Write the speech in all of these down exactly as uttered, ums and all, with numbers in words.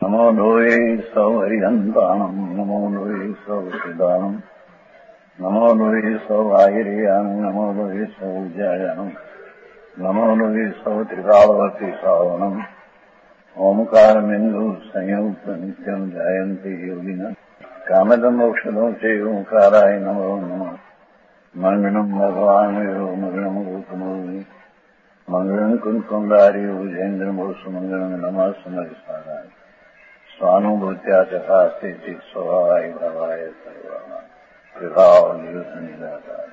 નમો લોહે સૌ હરિહંતાણમ નમો લોહે સૌ સિદ્ધાણમ નમો લોહે સૌ આહિર્યાન નમો લોહે સૌ જયાનમ નમો લોહે સૌ ત્રિકાળવતી સાવનમ ઓમકારમિંદુ સંયુક્ત નિત્યમ જાયંતી યોગિના કામદમ ઔષધો છે ઓંકારાય નમો નમઃ મંગળમ ભગવાન મંગળમ ગૌતમોની મંગળમ કુંકુંડારી ઉજેન્દ્રમોસુ મંગળમ નમઃ સમરિસારાય સ્વાનુભૂત્યા ચકાસ્તે ચિત સ્વભાવાય ભાવાય સર્વા વિભાવ નિયુત નિરાકાર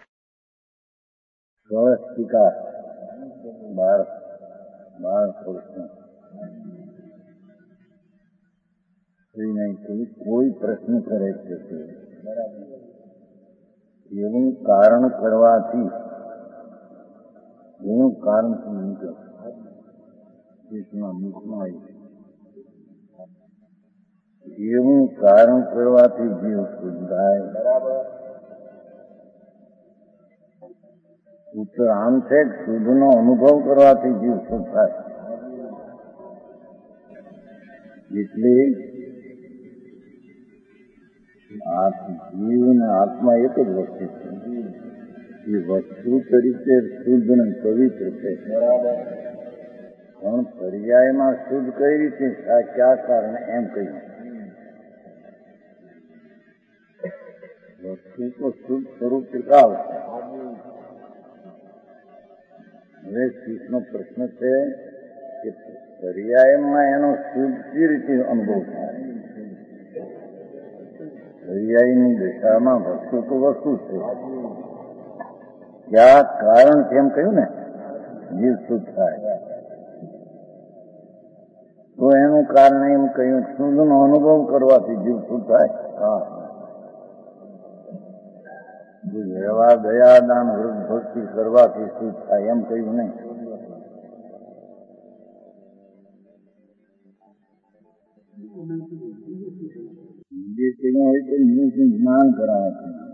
સ્વસ્તિકા બાર બાર પ્રશ્ન કોઈ પ્રશ્ન કરે છે કે એવું કારણ કરવાથી એનું કારણ શું નીકળે એવું કારણ કરવાથી જીવ શુદ્ધ થાય. ઉત્તર આમ છે કે શુદ્ધનો અનુભવ કરવાથી જીવ શુદ્ધ થાય. એટલે જીવ અને આત્મા એક જ વસ્તુ છે. એ વસ્તુ તરીકે શુદ્ધ અને પવિત્ર છે. પણ પર્યાયમાં શુદ્ધ કઈ રીતે આ ક્યાં કારણે એમ કહ્યું. વસ્તુ તો શુદ્ધ સ્વરૂપ ત્રિકાળ છે. હવે શીશનો પ્રશ્ન છે કે પર્યાયમાં એનો શુદ્ધ કઈ રીતે અનુભવ થાય. પર્યાયની દિશામાં વસ્તુ તો વસ્તુ છે. ક્યાં કારણ કેમ કહ્યું ને જીવ શુદ્ધ થાય. તો એનું કારણ એમ કહ્યું શુદ્ધનો અનુભવ કરવાથી જીવ શુદ્ધ થાય. હા વ્યવહાર દયા દાન વૃદ્ધ ભક્તિ કરવાથી શુદ્ધ થાય એમ કહ્યું નહીં. જે કહ્યું હોય તો જ્ઞાન કરાવે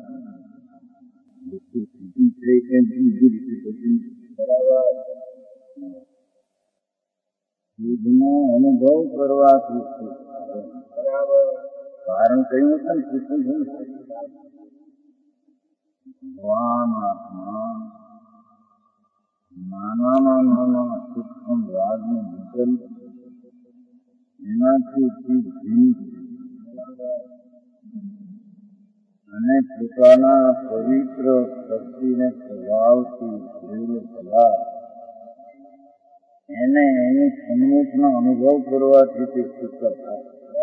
છે. શુદ્ધનો અનુભવ કરવાથી શુદ્ધ થાય. કારણ કહ્યું છે ને કૃષ્ણ છે ને ભગવાન આત્મા નાનામાં નાના સૂક્ષ્મ રાજનું વિકલ્પ એનાથી ભિન્ન અને પોતાના પવિત્ર શક્તિને સ્વભાવથી ભરેલો પદાર્થ એને એની સન્મુખનો અનુભવ કરવાથી તે શુદ્ધ થાય.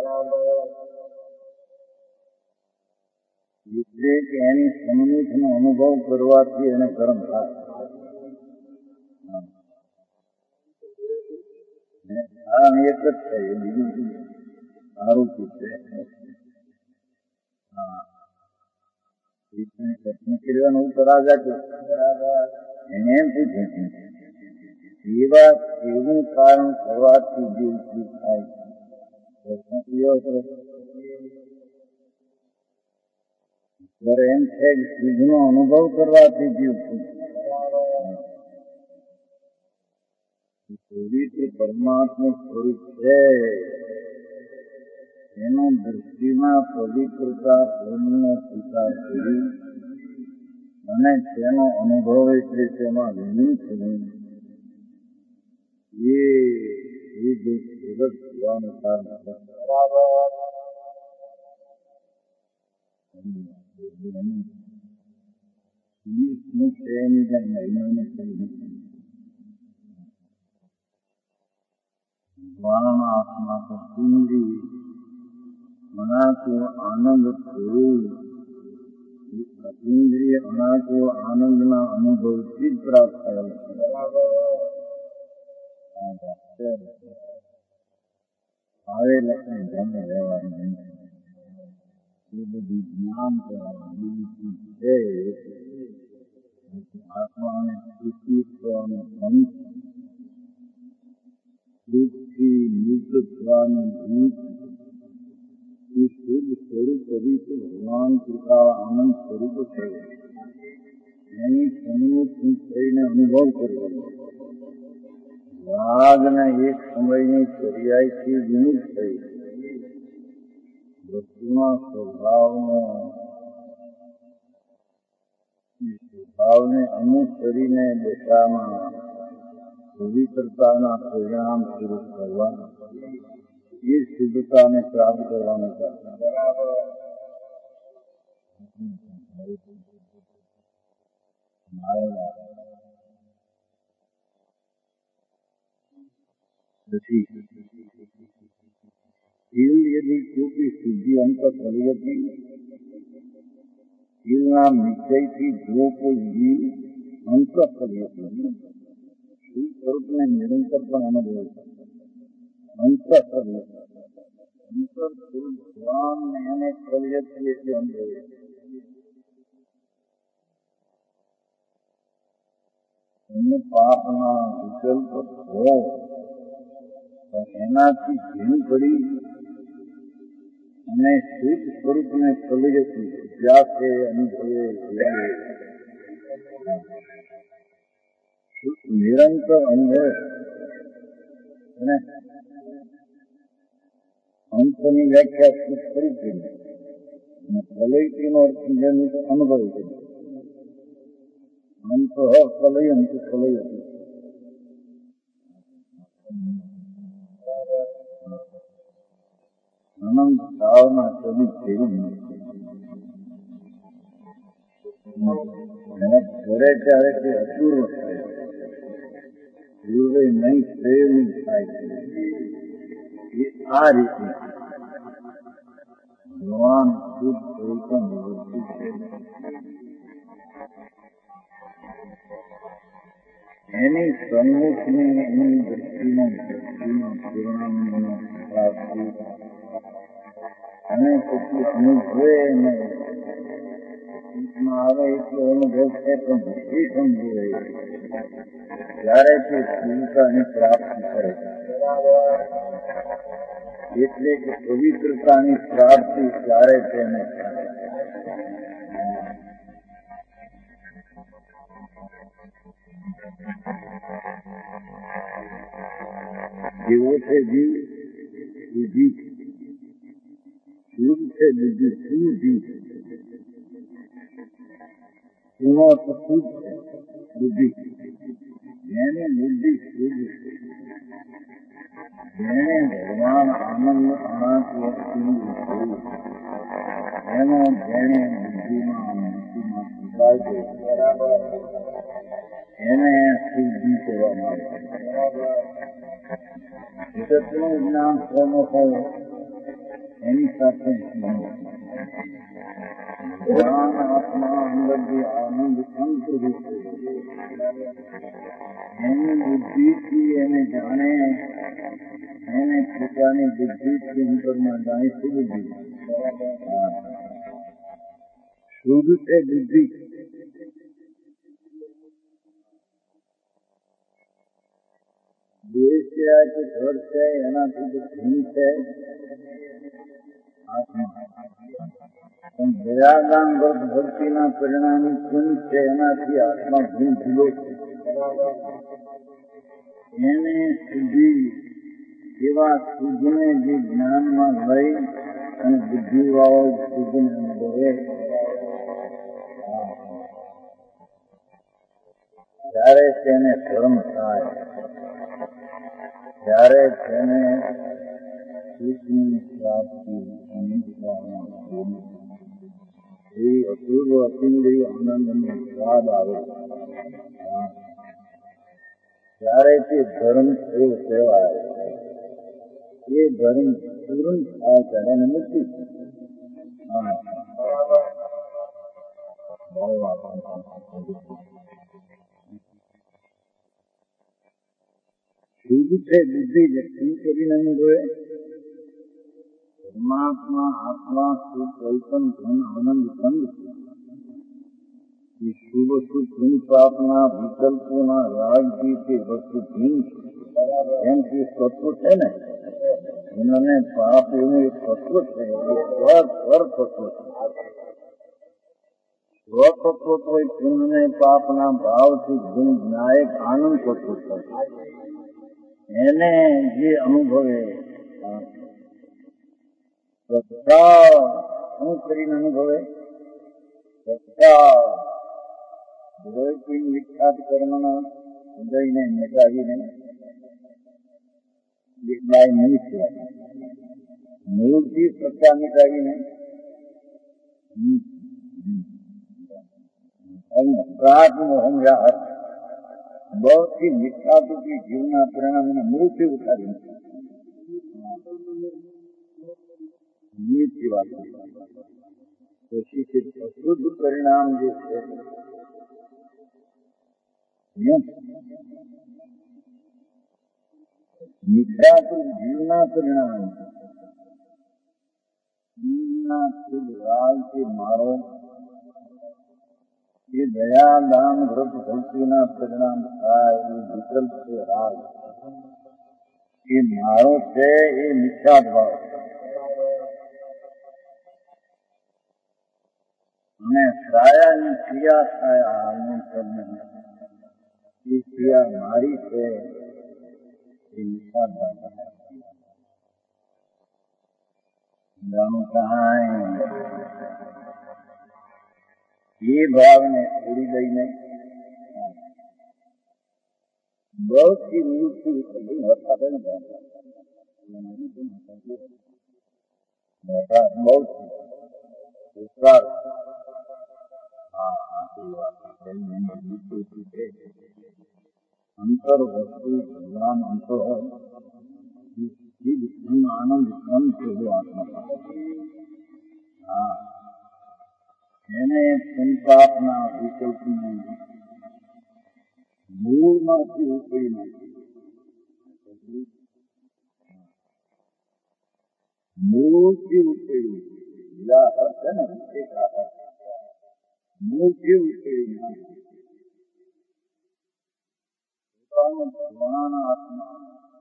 એટલે કે એની સન્મુખનો અનુભવ કરવાથી એને કર્મ થાય. કારણ એક જ થાય બીજું સારું છે. હા પ્રશ્ન કરવાનું ઉત્તર આવ્યા એને એમ પૂછે એવા એવું કારણ કરવાથી જીવ શુદ્ધ થાય. પ્રશ્ન કર્યો ત્યારે એમ છે કે શુદ્ધનો અનુભવ કરવાથી જીવ શુદ્ધ. પવિત્ર પરમાત્મા સ્વરૂપ છે એનું દૃષ્ટિમાં પવિત્રતા પ્રેમનો સ્વીકાર કરી અને તેનો અનુભવ એટલે તેમાં વિલીન થયું એ જગત થવાનું કારણ છે. એની જેમ મહિનાને ભગવાન આત્મા તો સુંદરી અનાતો આનંદ થયું. અતિન્દ્રિય અનાતો આનંદના અનુભવથી જ પ્રાપ્ત થયેલ છે. આવે લખને ધ્યાન રહેવાનું એ બધું જ્ઞાન કરવાનું છે. આત્માને સુખી અને અંત દુઃખથી મુક્ત થવાનું રીત એ શુદ્ધ સ્વરૂપ પવિત્ર ભગવાન કૃપા આનંદ સ્વરૂપ છે. એની સન્મુખ થઈને અનુભવ કરવાનો રાગને એક સમયની ચર્યાથી વિમુખ થઈ વસ્તુના સ્વભાવનો સ્વભાવને અનુસરીને દશામાં પવિત્રતાના પરિણામ સ્વરૂપ કરવા એ શુદ્ધતાને પ્રાપ્ત કરવાનું પછી યદि કોટી શુદ્ધિ અંત ફલવતી શીલના નિશ્ચયથી જો કોઈ જીવ અંત ફલવતી શિવ સ્વરૂપને નિરંતર પણ અનુભવે અંત ફલવતી અંતર સ્વરૂપ ભગવાનને એને ફલવતી એટલે અનુભવે એમને પાપના વિકલ્પ હો એનાથી ભીન પડી અને શુદ્ધ સ્વરૂપને ફલવતી જાતે અનુભવે નિરંતર અનુભવે અને અંતની વ્યાખ્યા શુદ્ધ સ્વરૂપની અને ફલયતીનો અર્થ અનુભવ છે અંત ફલયંત ફલયતી અનંત ભાવના કદી ફેરી એને ઘરે ત્યારે તે અપૂર્વ થાય પૂર્વે નહીં થયેલું થાય છે એ આ રીતે ભગવાન શુદ્ધ કોઈ પણ વસ્તુ છે એની સન્મુખની એની દ્રષ્ટિનો દ્રષ્ટિનો પરિણામનો પ્રાપ્તિ અને પછી અનુભવે નહીં આવે એટલે અનુભવ છે પણ એ સમજે ત્યારે તે શુદ્ધતાની પ્રાપ્તિ કરે એટલે કે પવિત્રતાની પ્રાપ્તિ ત્યારે તેને જેવો છે જીવ શુદ્ધિ શુદ્ધ છે બુદ્ધિ શુદ્ધિ એનો શુદ્ધ છે બુદ્ધિ જેને બુદ્ધિ શુદ્ધ છે જેને ભગવાન આનંદ અનાથ વસ્તુનું જોયું એનો જેને બુદ્ધિમાં મુક્તિમાં સુધાર છે એને શુદ્ધિ કહેવામાં આવે જગતનું જ્ઞાન કોનો હોય એની સાથે જ્ઞાન આત્મા અંદર જે આનંદ અંતર્ભૂત છે એની બુદ્ધિથી એને જાણે એને પોતાની બુદ્ધિથી અંતરમાં જાણી શુદ્ધ શુદ્ધ છે બુદ્ધિ દેશ છે કે ઘર છે એનાથી જે ભીન છે આત્મા પણ દયાદાન વર્ગ ભક્તિના પરિણામી પુંજ છે એનાથી આત્મા ભીન ભૂલો છે એને સુધી એવા શુદ્ધને જે જ્ઞાનમાં લઈ અને બુદ્ધિવાળો શુદ્ધને અનુભવે ત્યારે તેને ધર્મ થાય ત્યારે તેને સુખની પ્રાપ્તિ એ અપૂર્વ અતિન્દ્રિય આનંદનો સ્વાદ આવે ત્યારે તે ધર્મ એવો કહેવાય એ ધર્મ પૂર્ણ થાય ત્યારે એને મુક્તિ શુદ્ધ છે બુદ્ધિ વ્યક્તિ કરીને અનુભવે પરમાત્મા આત્મા શુદ્ધ કોઈ પણ ધન આનંદ કંદ છે એ શુભ સુખ પ્રાપ્તના વિકલ્પોના રાજથી તે વસ્તુ ભીન છે એમ કે તત્વ છે ને એનાને પાપ એવું એક તત્વ છે એ સ્વર સ્વર તત્વ છે સ્વતત્વ કોઈ પુણ્યને પાપના ભાવથી ગુણ નાયક આનંદ તત્વ છે એને જે અનુભવે પ્રત્યાવ શું કરીને અનુભવે પ્રત્યાવ હૃદયથી વિખ્યાત કર્મના હૃદયને મેટાવીને બાય નિમિત્ત મૂળથી પ્રત્યા મિટાવીને પ્રાત્મોહમ રાહત બહુથી વિખ્યાતથી જીવના પરિણામને મૂળથી ઉતારીને નિમિત્તથી વાત પછી તે અશુદ્ધ પરિણામ જે છે મિથ્યાત જીવના પરિણામ જીવના શુદ્ધ રાગ કે મારો એ દયા દાન વ્રત ભક્તિના પરિણામ થાય એ વિકલ્પ છે રાગ એ મારો છે એ મિથ્યાત ભાવ અને છાયાની ક્રિયા થાય હાલનું કર્મ એ ક્રિયા મારી છે એ મિથ્યાત ભાવ જાણું કાંઈ એ ભાવને છોડી દઈને બહુથી મૃત્યુ હતા ને બહુ વિશ્વાસ અંતર વસ્તુ ભગવાન અંતો આનંદ કમ છે આત્મા હા એને સંતાપના વિકલ્પની મૂળમાંથી ઉકેલી નાખી મૂળથી ઉકેલી છે ને મૂળથી ઉકેલી નાખી પોતાનું જ્ઞાન આત્મા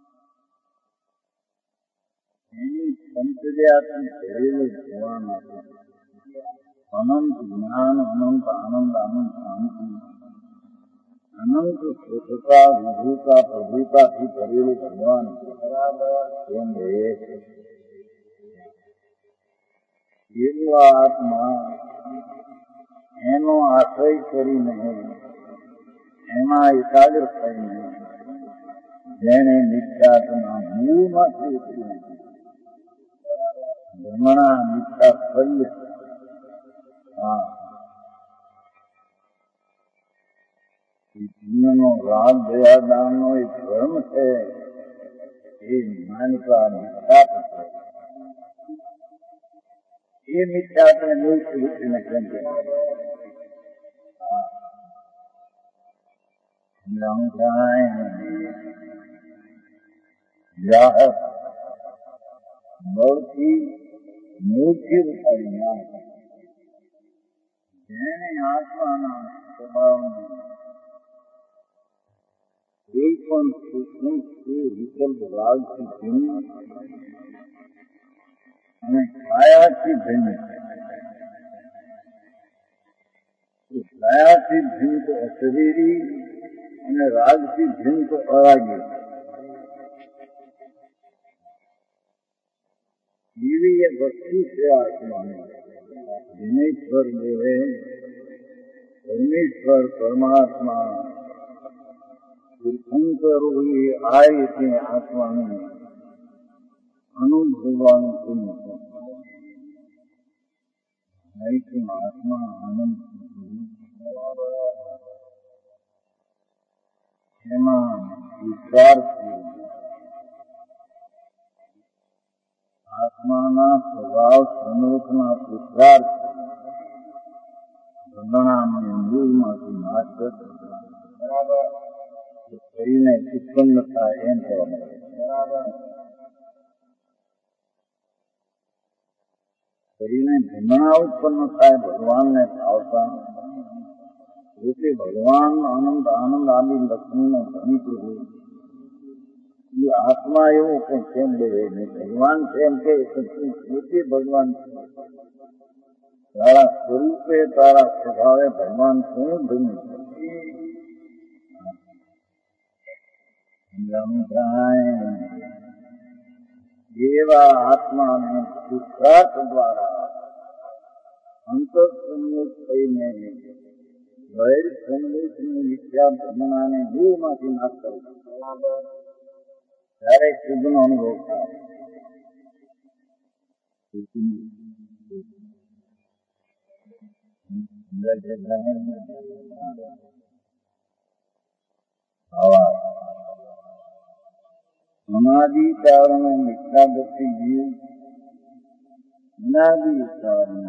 એની સંપ્રદાયથી ભરેલું જ્ઞાન આત્મા અનંત જ્ઞાન અનંત આનંદ અનંત શાંતિ અનંત સુખતા વિભુતા પ્રભુતાથી ભરેલું ભગવાન એમ એવું આત્મા એનો આશ્રય કરીને એમાં એકાગ્ર થઈને જેને મિથ્યાત્મા મૂળમાંથી ઉતરી નાખી ભ્રમણા મિથ્યા ફલ્ય હા પુણ્યનો રાગ દયા દાનનો એક ધર્મ છે એ માનતા મિથ્યાત છે એ મિથ્યાતને મૂળથી ઉઠીને કેમ કે બળથી મૂળથી ઉઠાવી ના જેને આત્માના સ્વભાવને કોઈ પણ સૂક્ષ્મ વિકલ્પ રાગથી ભિન્ન અને છાયાથી ભિન્ન છાયાથી ભિન્ન તો અશરીરી અને રાગથી ભિન્ન તો અરાગી એવી એ વસ્તુ છે આત્માની દિનેશ્વર દેવે પરમેશ્વર પરમાત્મા તીર્થંકરો એ આ રીતે આત્માનું અનુભવવાનું પુણ્ય છે આત્મા આનંદ એમાં વિચાર છે આત્માના સ્વભાવ સન્મુખના પુરુષાર્થ ભ્રમણાને મૂળમાંથી નાશ કરીને ઉત્પન્ન થાય એમ કહેવામાં કરીને ભ્રમણા ઉત્પન્ન થાય ભગવાનને ભાવતા એટલે ભગવાન આનંદ આનંદ આદિ લક્ષ્મીનો ધણી પ્રભુ એ આત્મા એવું કઈ કેમ લેવે નહીં ભગવાન કેમ કે પોતે ભગવાન તારા સ્વરૂપે તારા સ્વભાવે ભગવાન શું ભૂમિ એવા આત્માને પુરુષાર્થ દ્વારા અંતઃસન્મુખ થઈને વૈર સંદેશની વિદ્યા ભ્રમણાને જીવમાંથી નાશ કરે ત્યારે શુદ્ધનો અનુભવ થાય. અનાદિ કારણ મિથ્યાદર્શિ જીવ અનાદિ કારણ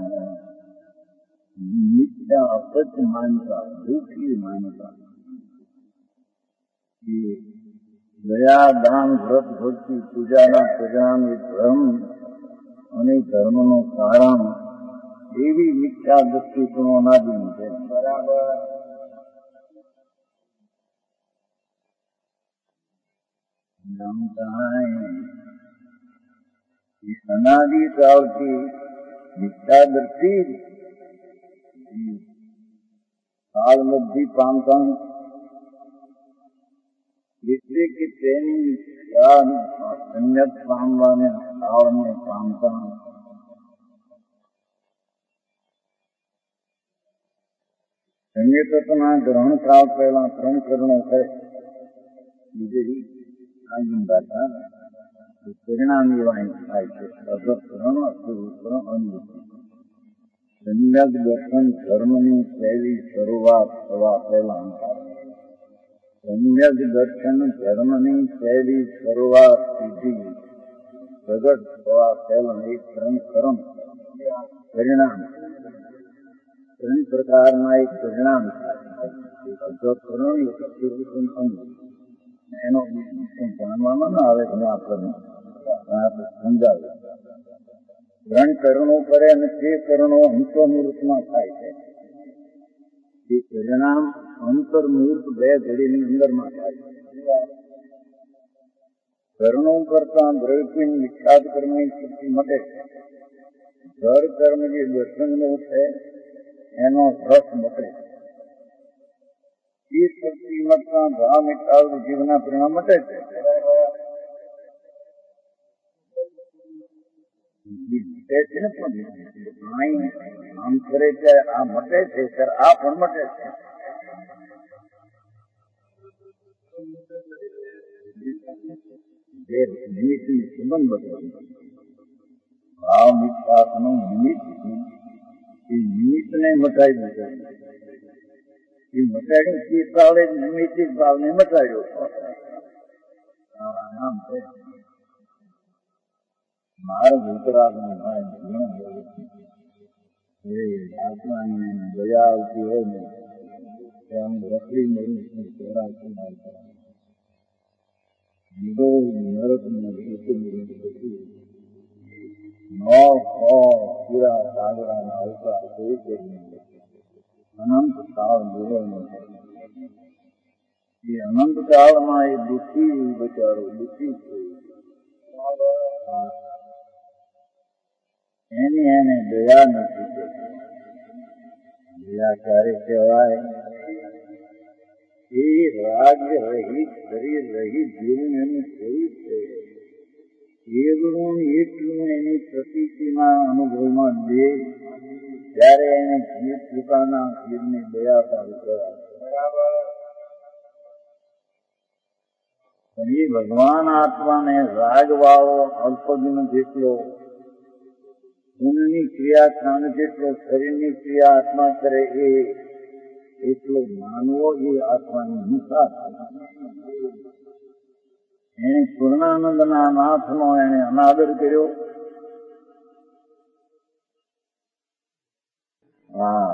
મિથ્યા અસત્ય માનતા દુઃખી માનતા દયા દાન વ્રત ભક્તિ પૂજાના પરિણામ એ ધર્મ અને ધર્મનું કારણ એવી મિથ્યા દ્રષ્ટિ પણ અનાદિ છે. બરાબર અનાદિ કાળથી મિથ્યા દ્રષ્ટિ કાળમુક્તિ પામતા એટલે કે તેની સંયત પામવાને કાળને પામતા સંયતના ગ્રહણ કાળ પહેલા ત્રણ કરણો છે. બીજી આગળ ભાષા પરિણામ એવા થાય છે. અગકરણ અસુરકરણ અનુભૂતિ સંયત દર્શન ધર્મની પહેલી શરૂઆત થવા પહેલા સમ્યક દર્શન ધર્મની પહેલી શરૂઆત સીધી પ્રગટ થવા પહેલા એક ત્રણ કર્મ પરિણામ ત્રણ પ્રકારના એક પરિણામ થાય. એનો જાણવામાં ના આવે તમે આપણને સમજાવે. ત્રણ કરણો કરે અને તે કરણો અંતર્મૂર્તમાં થાય છે. તે પરિણામ અંતર્મૂર્ત બે ઘડીની અંદરમાં થાય છે. કરણો કરતા દ્રવ્યની વિખ્યાત કર્મની શક્તિ મટે છે. ઘર કર્મ જે દર્શનનું છે એનો રસ મટે છે. એ શક્તિ મટતા ભાવ મિટાવ જીવના પરિણામ મટે છે. આમ કરે છે આ મટે છે ત્યારે આ પણ મટે છે. નિમિત્તની સંબંધ બદલાય ભાવ મિટાવનું નિમિત્ત એ નિમિત્તને મટાઈ દીધો. એ મટાડ્યું તે ભાવે નિમિત્તિક ભાવને મટાડ્યો. આમ છે માર્ગ ઉતરાગનું આત્માની દયા આવતી હોય ને આમ રખડી મળી ચોરાશી પૂરા સાગરાના અવતાર કોઈ કરી અનંત કાળ જોડો એ અનંત કાળમાં એ દુઃખી બચારો દુઃખી છે. એની એને દયા નથી કરતી. દયા ક્યારે કહેવાય? એ રાજ્ય રહી શરીર રહી જીવન એનું થયું છે એવડું એટલું એની પ્રતિક્રિયા અનુભવમાં દે ત્યારે એને જીવ પોતાના જીવની દયા પાડી કહેવાય. પણ એ ભગવાન આત્માને રાગ વાળો અલ્પદિન જેટલો ગુણની ક્રિયા કાન જેટલો શરીરની ક્રિયા આત્મા કરે એ એટલો માનવો એ આત્માની હિંસા. એને પૂર્ણાનંદના નાથનો એને અનાદર કર્યો. હા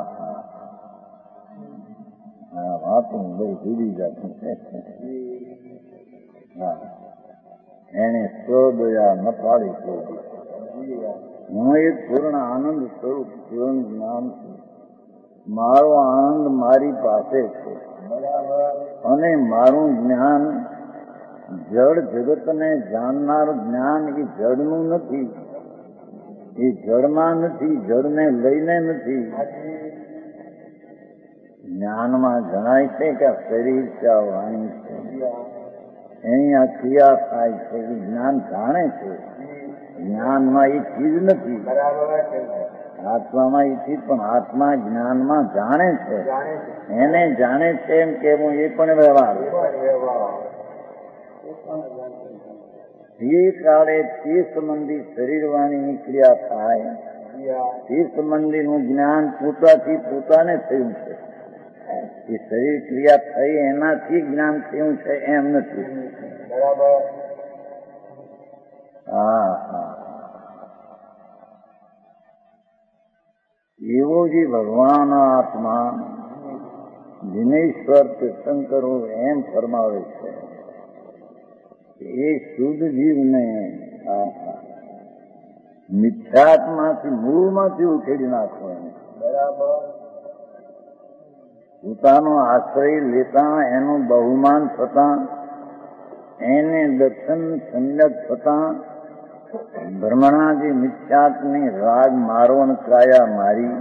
હા વાત બહુ જુદી જાતી છે. હા એને સ્વદયા ન પાડી શોધી. હું એક પૂર્ણ આનંદ સ્વરૂપ પૂર્ણ જ્ઞાન છું. મારો આનંદ મારી પાસે છે અને મારું જ્ઞાન જળ જગતને જાણનાર જ્ઞાન એ જળનું નથી. એ જળમાં નથી, જળને લઈને નથી. જ્ઞાનમાં જણાય છે કે આ શરીર છે, આ વાણી છે. એની આ ક્રિયા થાય છે એ જ્ઞાન જાણે છે. જ્ઞાનમાં એ ચીજ નથી, આત્મામાં એ ચીજ, પણ આત્મા જ્ઞાનમાં જાણે છે. એને જાણે છે એમ કેવું એ પણ વ્યવહાર. જે કાળે તે સંબંધી શરીર વાણીની ક્રિયા થાય તે સંબંધીનું જ્ઞાન પોતાથી પોતાને થયું છે. એ શરીર ક્રિયા થઈ એનાથી જ્ઞાન થયું છે એમ નથી. હા હા એવો જે ભગવાન આત્મા દિનેશ્વર તીર્થંકરો એમ ફરમાવે છે એ શુદ્ધ જીવને મિથ્યાત્માથી મૂળમાંથી ઉખેડી નાખવાનું. બરાબર. પોતાનો આશ્રય લેતા એનું બહુમાન થતા એને દર્શન સંગત થતા બ્રહ્મણા જે મિથ્યાત્મની રાગ મારો અને કાયા મારી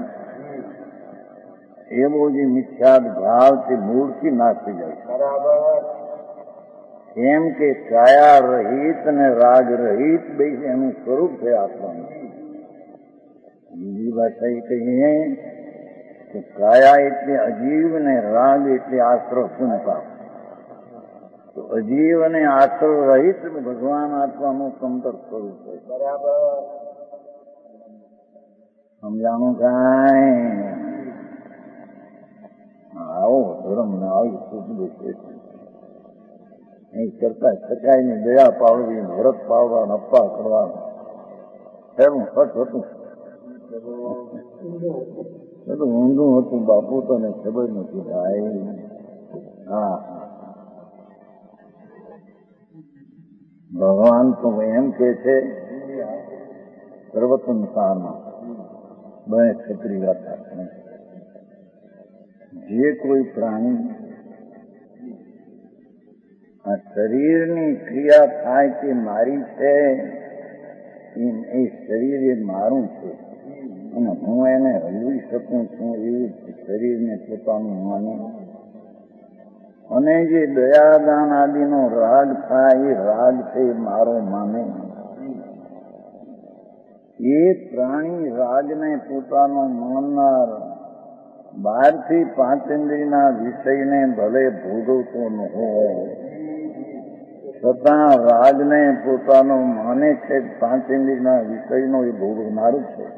એવો જે મિથ્યાત ભાવ તે મૂળથી નાખી જાય. બરાબર. એમ કે કાયા રહિત અને રાગ રહિત બે એનું સ્વરૂપ છે આત્માનું. બીજી ભાષા એ કહીએ કે કાયા એટલે અજીવ ને રાગ એટલે આશ્રવ સુનતા. તો અજીવ અને આશ્રવ રહિત ભગવાન આત્માનું સમતર સ્વરૂપ છે. બરાબર. સમજાણું કાંઈ? આવો ધર્મ ને આવી સુખ દેશે અહીં કરતા શકાય ની દયા પાડવી, વ્રત પાડવા, અપ્પા કરવા એનું ખર્ચ હતું. બધું ઊંધું હતું બાપુ, તને ખબર નથી ભાઈ. હા ભગવાન તો એમ કે છે સર્વસંસારમાં બે છત્રી ગાથા જે કોઈ પ્રાણી આ શરીરની ક્રિયા થાય તે મારી છે, એ શરીર એ મારું છે અને હું એને હલવી શકું છું એવું શરીરને પોતાનું માનું. અને જે દયાદાન આદિનો રાગ થાય એ રાગ છે મારો માને. એ પ્રાણી રાગને પોતાનો માનનાર બહારથી પાંચેન્દ્રિયના વિષયને ભલે ભોગવતો ન હોય છતાં રાગને પોતાનો માને છે. પાંચેન્દ્રિયના વિષયનો એ ભોગવનારું છે.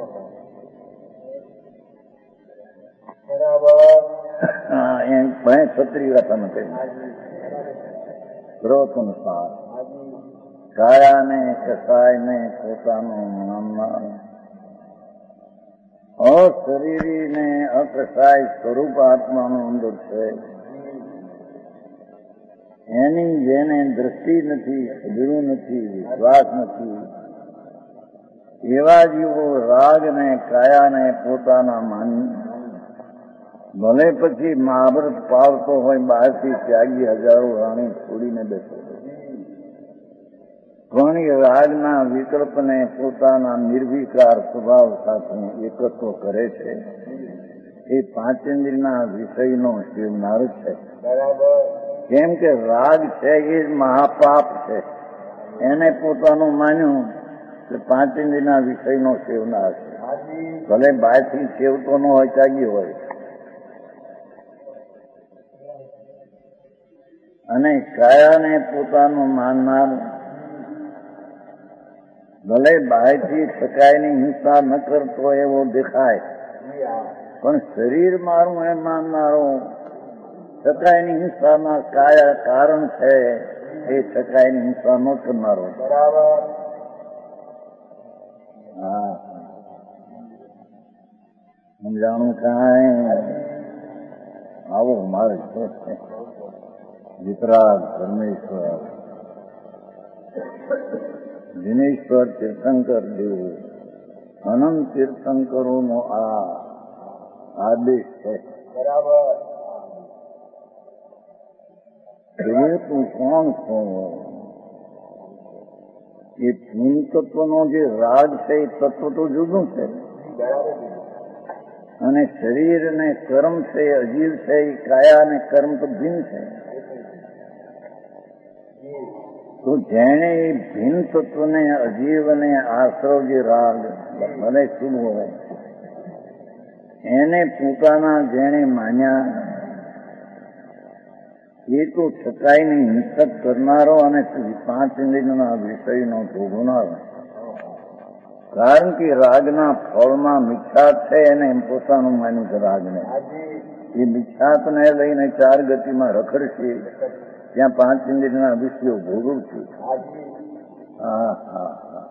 એમ મેં છત્રી ગાથામાં કહ્યું સર્વસંસાર કાયાને કસાયને પોતાનું માનનાર અશરીરીને અકસાય સ્વરૂપ આત્માનું અંદર છે. એની જેને દ્રષ્ટિ નથી, ખબરું નથી, વિશ્વાસ નથી એવા જીવો રાગને કાયાને પોતાના માની ભલે પછી મહાભારત પાવતો હોય બહારથી ત્યાગી હજારો રાણી છોડીને બેસે પણ એ રાગના વિકલ્પને પોતાના નિર્વિકાર સ્વભાવ સાથે એકત્વ કરે છે. એ પાંચેન્દ્રિયના વિષયનો શિવનાર છે. બરાબર. કેમ કે રાગ છે એ મહાપાપ છે. એને પોતાનું માન્યું કે પાંચેન્દ્રિયના વિષયનો શિવનાર છે. ભલે બહારથી સેવતો ન હોય, ત્યાગી હોય. અને કાયાને પોતાનું માનનાર ભલે બહારથી શકાયની હિંસા ન કરતો એવો દેખાય પણ શરીર મારું એમ માનનારો શકાયની હિંસાના કાયા કારણ છે એ શકાયની હિંસા ન કરનારો. બરાબર. હા સમજાણું કાંઈ? આવો મારે છે વિતરાગ પરમેશ્વર દિનેશ્વર તીર્થંકર દેવ અનંત તીર્થંકરોનો આ આદેશ છે. બરાબર. એ તું કોણ છો? એ પૂર્ણ તત્વનો જે રાગ છે એ તત્વ તો જુદું છે. અને શરીર અને કર્મ છે અજીવ છે, એ કાયા અને કર્મ તો ભિન્ન છે. તો જેણે ભિન્ન તત્વને અજીવને આશ્રવ જે રાગ ભલે શું હોય એને પોતાના જેણે માન્યા એ તો છતાંય નહીં હિંસક કરનારો અને પાંચ ઇન્દ્રિયના વિષયનો ભોગવનારો. કારણ કે રાગના ફળમાં મિથ્યાત છે એને એમ પોતાનું માન્યું છે રાગને. એ મિથ્યાતને લઈને ચાર ગતિમાં રખડશે, ત્યાં પાંચ ઇન્દ્રિયના વિષયો ભોગવશે. હા હા હા.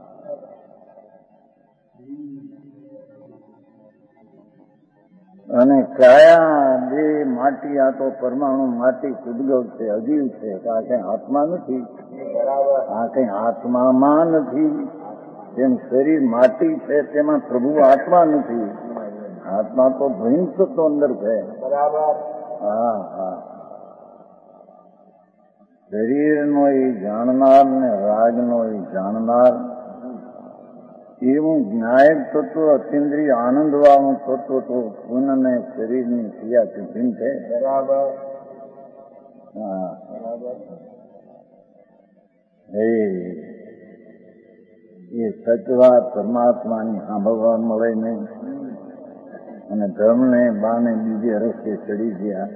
અને કાયા બે માટી, આ તો પરમાણુ માટી ઉદ્ગવ છે, અજીવ છે. આ કઈ આત્મા નથી, આ કઈ આત્મામાં નથી. જેમ શરીર માટી છે તેમાં પ્રભુ આત્મા નથી. આત્મા તો ભિન્ન તત્વ અંદર છે. હા હા. શરીરનો એ જાણનાર ને રાગનો એ જાણનાર એવું જ્ઞાયક તત્વ અતિન્દ્રિય આનંદ વાળું તત્વ તો પૂર્ણને શરીરની ક્રિયાથી ભિન્ન છે. હા. એ સચવાત પરમાત્માની સાંભળવા મળે નહીં અને ધર્મને બાને બીજે રસ્તે ચડી ગયા.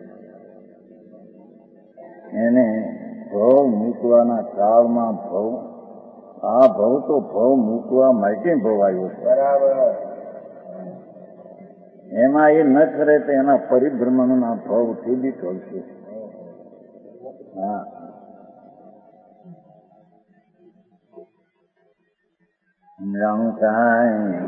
એને ભવ મૂકવાના કાળમાં ભવ, આ ભવ તો ભવ મૂકવા માટે ભવ આવ્યો છે. એમાં એ ન કરે તો એના પરિભ્રમણના ભવથી બી ટળશે. હા. સમજાણું કાંઈ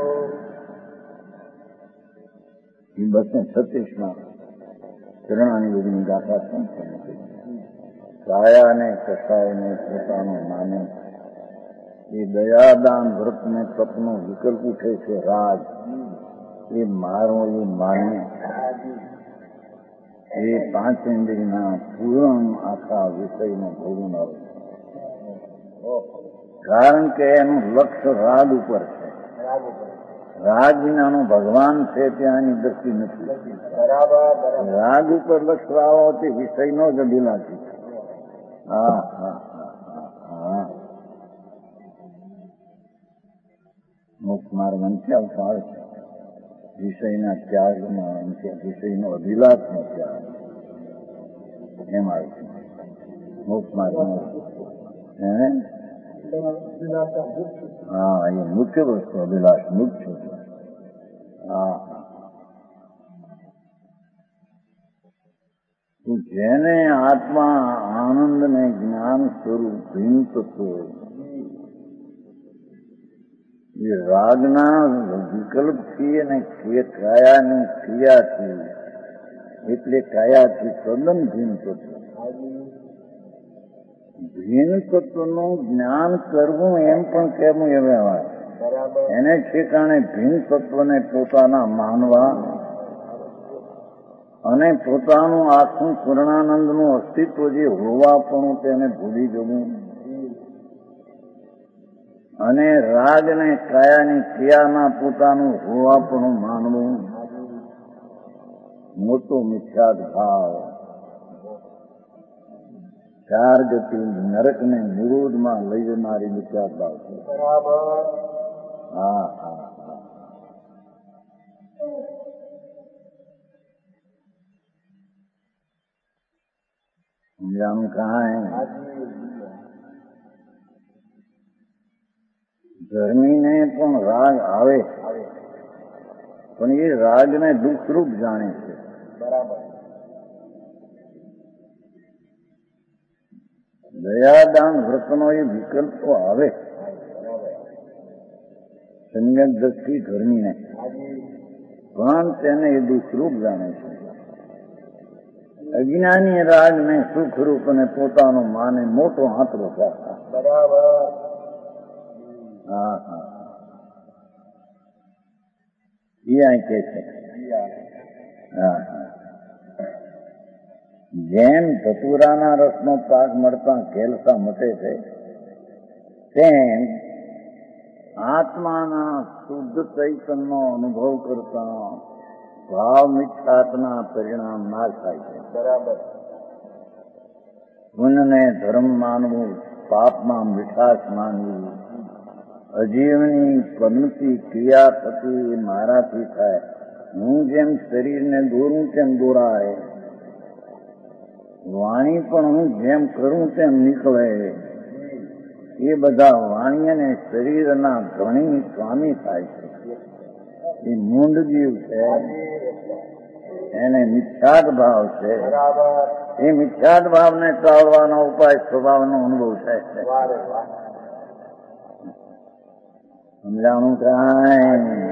એ બસો છત્રીસ માં ચરણાની બધી ગાથા સંખ્યા કાયા ને કસાયને પોતાનું માને એ દયાદાન વ્રતને તપનો વિકલ્પ ઉઠે છે રાગ. એ મારો એ માને એ પાંચ ઇન્દ્રિયના પૂર્ણ આખા વિષયનો ભોગવનારો. કારણ કે એનું લક્ષ્ય રાગ ઉપર છે. રાગ વિનાનો ભગવાન છે ત્યાંની દ્રષ્ટિ નથી. રાગ ઉપર લક્ષ્ય આવો તે વિષયનો જ અભિલાષી છે. હા હા હા. મુક્ત માર્ગ અંત્યાલ કાળ છે. વિષયના ત્યાગમાં વિષયનો અભિલાષનો ત્યાગ એમ આવે છે મુક્ત માર્ગ. હે હા, એ મુખ્ય વસ્તુ અભિલાષ મુખ્ય. હા. જેને આત્મા આનંદ ને જ્ઞાન સ્વરૂપ ભિન્ન તત્વ એ રાગના વિકલ્પથી અને કાયાની ક્રિયાથી, એટલે કાયાથી તદ્દન ભિન્ન તત્વ. ભિન્ન તત્વનું જ્ઞાન કરવું એમ પણ કહેવું એમ એને ઠેકાણે ભિન્ન તત્વને પોતાના માનવા અને પોતાનું આખું પૂર્ણાનંદનું અસ્તિત્વ જે હોવા પણ તેને ભૂલી જવું અને રાગ ને કાયાની ક્રિયામાં પોતાનું હોવા પણ માનવું મોટો મિથ્યાદ ભાવ. ચાર ગતિ નરકને નિરોધમાં લઈ જનારી મિથ્યાદ ભાવ છે. હા હા. સમજાણું કાંઈ? ધર્મીને પણ રાગ આવે પણ એ રાગને દુઃખરૂપ જાણે છે. દયાદાન વ્રતનો એ વિકલ્પ તો આવે સમ્યક દ્રષ્ટિ ધર્મીને, પણ તેને એ દુઃખરૂપ જાણે છે. અજ્ઞાની રાગને સુખરૂપ અને પોતાનો માને મોટો આંતરો રાખતા. હા હા. એ અહીં કે છે. હા હા. જેમ ધતુરાના રસનો પાક મળતા ઘેલસા મટે છે તેમ આત્માના શુદ્ધ ચૈતનનો અનુભવ કરતા ભાવ મિથ્યાત્મના પરિણામ નાશ થાય છે. બરાબર. પુણ્યને ધર્મ માનવું, પાપમાં મીઠાશ માનવી, અજીવની પનતી ક્રિયા થતી મારાથી થાય. હું જેમ શરીરને દોરું તેમ દોરાય, વાણી પણ હું જેમ કરું તેમ નીકળે. એ બધા વાણી અને શરીરના ઘણી સ્વામી થાય છે. એ મૂંડ જીવ છે, એને મિથ્યાત ભાવ છે. એ મિથ્યાત ભાવને ટાળવાનો ઉપાય સ્વભાવનો અનુભવ થાય છે. સમજાણું કાંઈ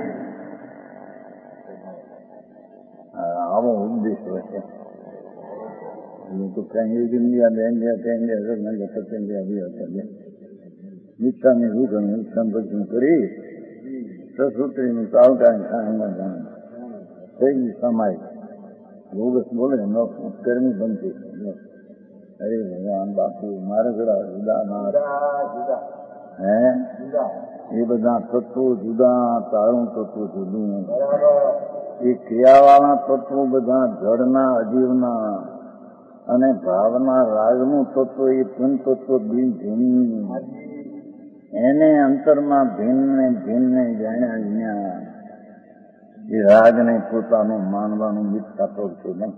આવો ઉદ્દેશ હોય છે. તો કઈ ઇન્ડિયા ઇન્ડિયા ઇન્ડિયા ઇન્ડિયા નિષ્ઠાની રૂઢ નિષ્ઠાન ભજન કરી સસુત્રીની કાવટાની ખાંડમાં થઈ સમાય બોગસ બોલે ન કર્મી બનતી. અરે ભગવાન બાપુ મારે જરા જુદા હે એ બધા તત્વો જુદા, તારું તત્વ જુદું. એ ક્રિયાવાળા તત્વો બધા જળના, અજીવના અને ભાવના રાગનું તત્વ એ પૂન તત્વ બિન ભીન. એને અંતરમાં ભિન્નને ભિન્ન જાણ્યા વિના એ રાગને પોતાનું માનવાનું મિથ્યા પડતું નહીં.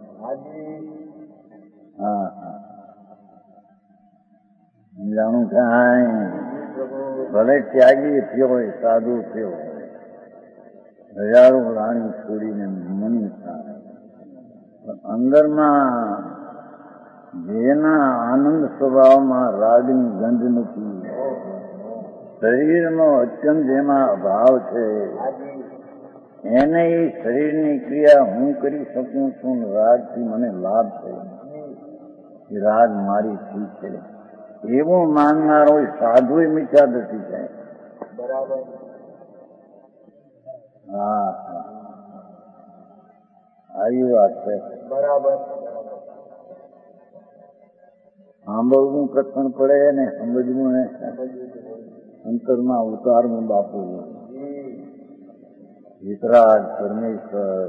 હા હા જાણું કાંઈ ભલે ત્યાગી થયો હોય, સાધુ થયો હોય, હજારો રાણી છોડીને મની થાય, અંદરમાં જેના આનંદ સ્વભાવમાં રાગની ગંધ નથી, શરીરનો અત્યંત જેમાં અભાવ છે, એને એ શરીરની ક્રિયા હું કરી શકું છું, રાગથી મને લાભ છે, રાગ મારી ઠીક છે, એવું માનનારો સાધુ એ મિથ્યા દર્શી છે. બરાબર. હા હા આવી વાત છે. બરાબર. સાંભળવું કથન પડે ને સમજવું ને અંતરમાં ઉતારવું. બાપુ વિતરાગ પરમેશ્વર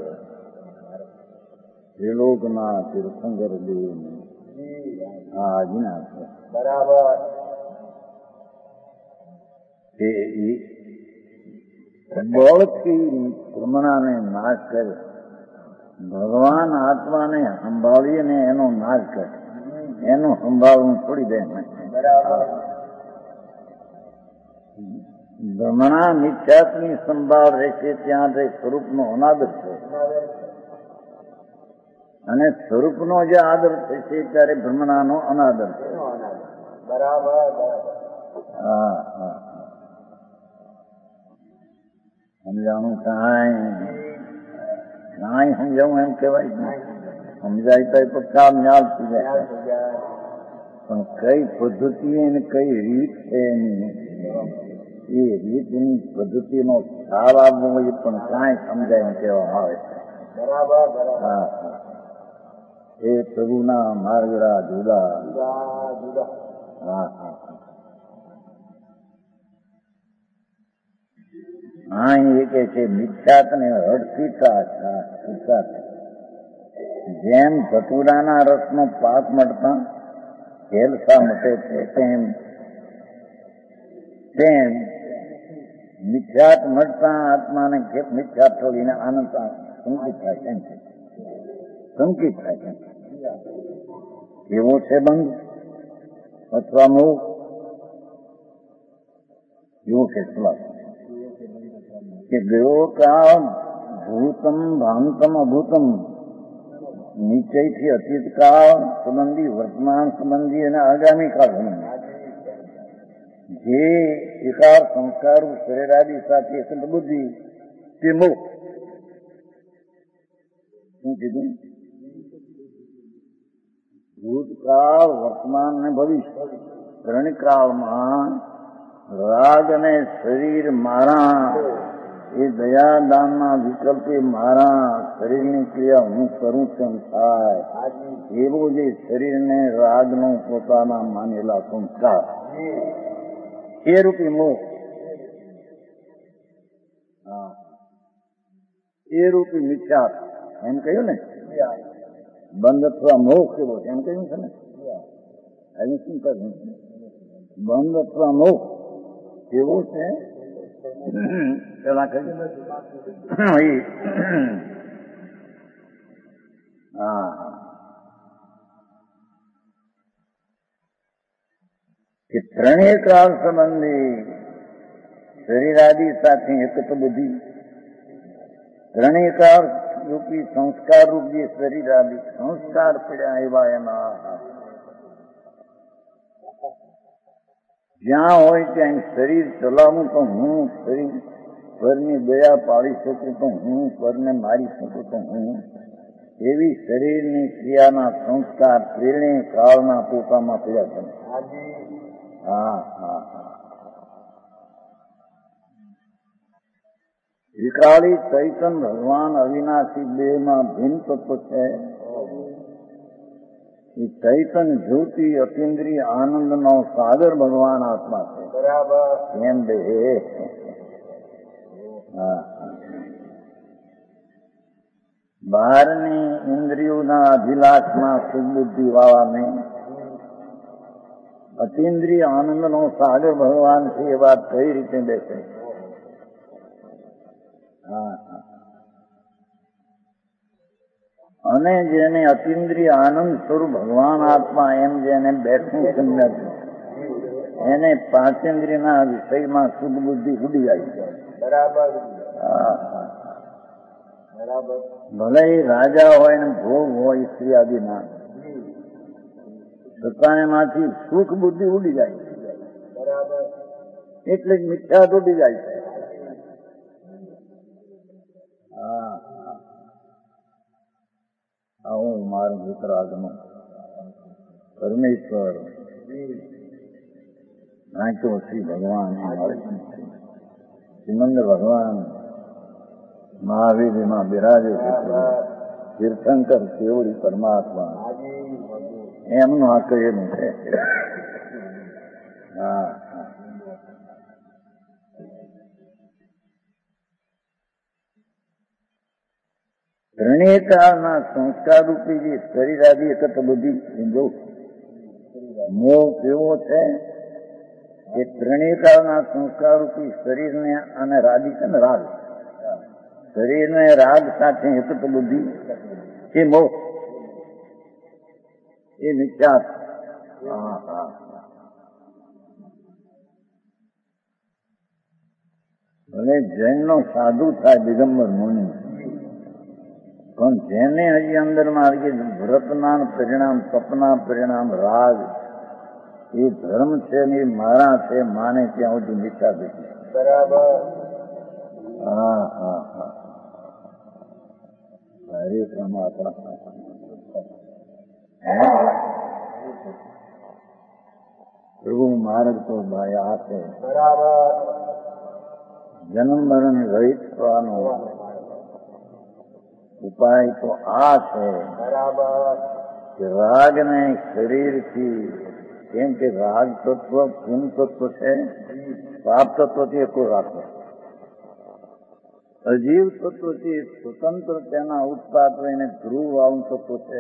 ત્રિલોકના તીર્થંકર દેવ આ આજ્ઞા છે. બરાબર. બળથી ભ્રમણાને નાશ કરે, ભગવાન આત્માને સંભાળીને એનો નાશ કરે, એનું સંભાળવું છોડી દે. ભ્રમણા મિથ્યાત્ની સંભાળ રહેશે ત્યાં તે સ્વરૂપનો અનાદર છે, અને સ્વરૂપનો જે આદર થશે ત્યારે ભ્રમણાનો અનાદર છે. બરાબર. હા હા સમજાણું કાંઈ કાંઈ સમજાવું એમ કહેવાય. સમજાય તો પક્કા ન્યાલ થઈ જાય, પણ કઈ પદ્ધતિ અને કઈ રીત છે એની, એ રીતની પદ્ધતિનો ખ્યાલ આવવો એ પણ કાંઈ સમજાય એમ કહેવામાં આવે છે. બરાબર. હા હા એ પ્રભુના માર્ગડા જુદા જુદા. હા હા હા એ કે છે મિથ્યાત ને હડકીતા. જેમ ધતુરાના રસનો પાક મળતા હેલસા મટે છે, તેમ તેમ મિથ્યાત મળતા આત્માને મિથ્યાત છોડીને આનંદ સંકિત થાય છે. સંકિત થાય છે. કેવો છે બંધ અથવા મોહ? એવું છે સ્વભાવ કે ગયો કાળ ભૂતમ ભાંતમ અભૂતમ, નિશ્ચયથી અતીત કાળ સંબંધી, વર્તમાન સંબંધી અને આગામી કાળ સંબંધી જે વિકાર સંસ્કારો શરીરાદી સાથે બુદ્ધિ તે મોહ. શું કીધું? ભૂતકાળ, વર્તમાન અને ભવિષ્ય ત્રણ કાળમાં રાગ અને શરીર મારા, એ દયાદાનના વિકલ્પે મારા શરીરની ક્રિયા હું કરું તેમ થાય, એવો જે શરીરને રાગનો પોતાના માનેલા સંસ્કાર એ રૂપી મોહ, એ રૂપી મિથ્યાત એમ કહ્યું ને. બંધ અથવા મોહ કેવો એમ કહ્યું છે ને. અહીં શું કરવું? બંધ અથવા મોક્ષ કેવું છે પેલા કહ્યું હા કે ત્રણેય કાળ સંબંધી શરીરાદિ સાથે એક તો બુદ્ધિ, ત્રણેય કાળ રૂપી સંસ્કાર રૂપી શરીરાદિ સંસ્કાર પડ્યા એવા એના જ્યાં હોય ત્યાં શરીર ચલાવું તો હું, શરીર પરની દયા પાડી શકું તો હું, પરને મારી શકું તો હું, એવી શરીરની ક્રિયાના સંસ્કાર ત્રણેય કાળના પોતામાં પડ્યા છે. હા હા વિકાળી ચૈતન ભગવાન અવિનાશી બે માં ભિન્ન તત્વ છે. એ ચૈતન જ્યોતિ અતિન્દ્રિય આનંદ નો સાગર ભગવાન આત્મા છે. બરાબર એમ બે હા બહારની ઇન્દ્રિયોના અભિલાષમાં સુબુદ્ધિ વાળા નહીં, અતિન્દ્રિય આનંદ નો સાગર ભગવાન છે. એ વાત કઈ રીતે બેસે? હા અને જેને અતિન્દ્રિય આનંદ સ્વરૂપ ભગવાન આત્મા એમ જેને બેઠું સમજ્યા છે એને પાંચેન્દ્રિયના વિષયમાં શુદ્ધ બુદ્ધિ ઉડી જાય છે. બરાબર બરાબર ભલે રાજા હોય ને ભોગ હોય સ્ત્રી આદિના છતાં એમાંથી સુખ બુદ્ધિ ઉડી જાય છે. બરાબર એટલે જ મિથ્યા ઉડી જાય છે. હા આવું મારું વિતરાગનું પરમેશ્વર નાચો શ્રી ભગવાન સિમંદર ભગવાન મહાવીરમાં બિરાજે છે. તીર્થંકર કેવડી પરમાત્મા એમનું આ કહેલું છે. હા ત્રણેય કાળના સંસ્કાર રૂપી જે શરીરાદિ એકત્ર બધી સમજો મોહ કેવો છે કે ત્રણેય કાળના સંસ્કાર રૂપી શરીરને અને રાદી છે ને રાગ, શરીરને રાગ સાથે એકત્ર બુદ્ધિ એ મોહ એ મિથ્યા. હા હા ભલે જૈનનો સાધુ થાય દિગંબર મુનિ, પણ જેને હજી અંદરમાં આવી વ્રતના પરિણામ તપના પરિણામ રાગ એ ધર્મ છે ને એ મારા છે માને ત્યાં સુધી મિથ્યા દેખી. બરાબર હા હા હા હરેકમાં આપણા પ્રભુ માર્ગ તો ભાઈ આ છે. બરાબર જન્મ મરણ રહિત થવાનો ઉપાય તો આ છે. બરાબર કે રાગ ને શરીરથી, કેમ કે રાગ તત્વ પૂર્ણ તત્વ છે, પાપ તત્વથી એકલો રાખો. અજીવ તત્વથી સ્વતંત્ર તેના ઉત્પાદ એને ધ્રુવ આવું તત્વ છે.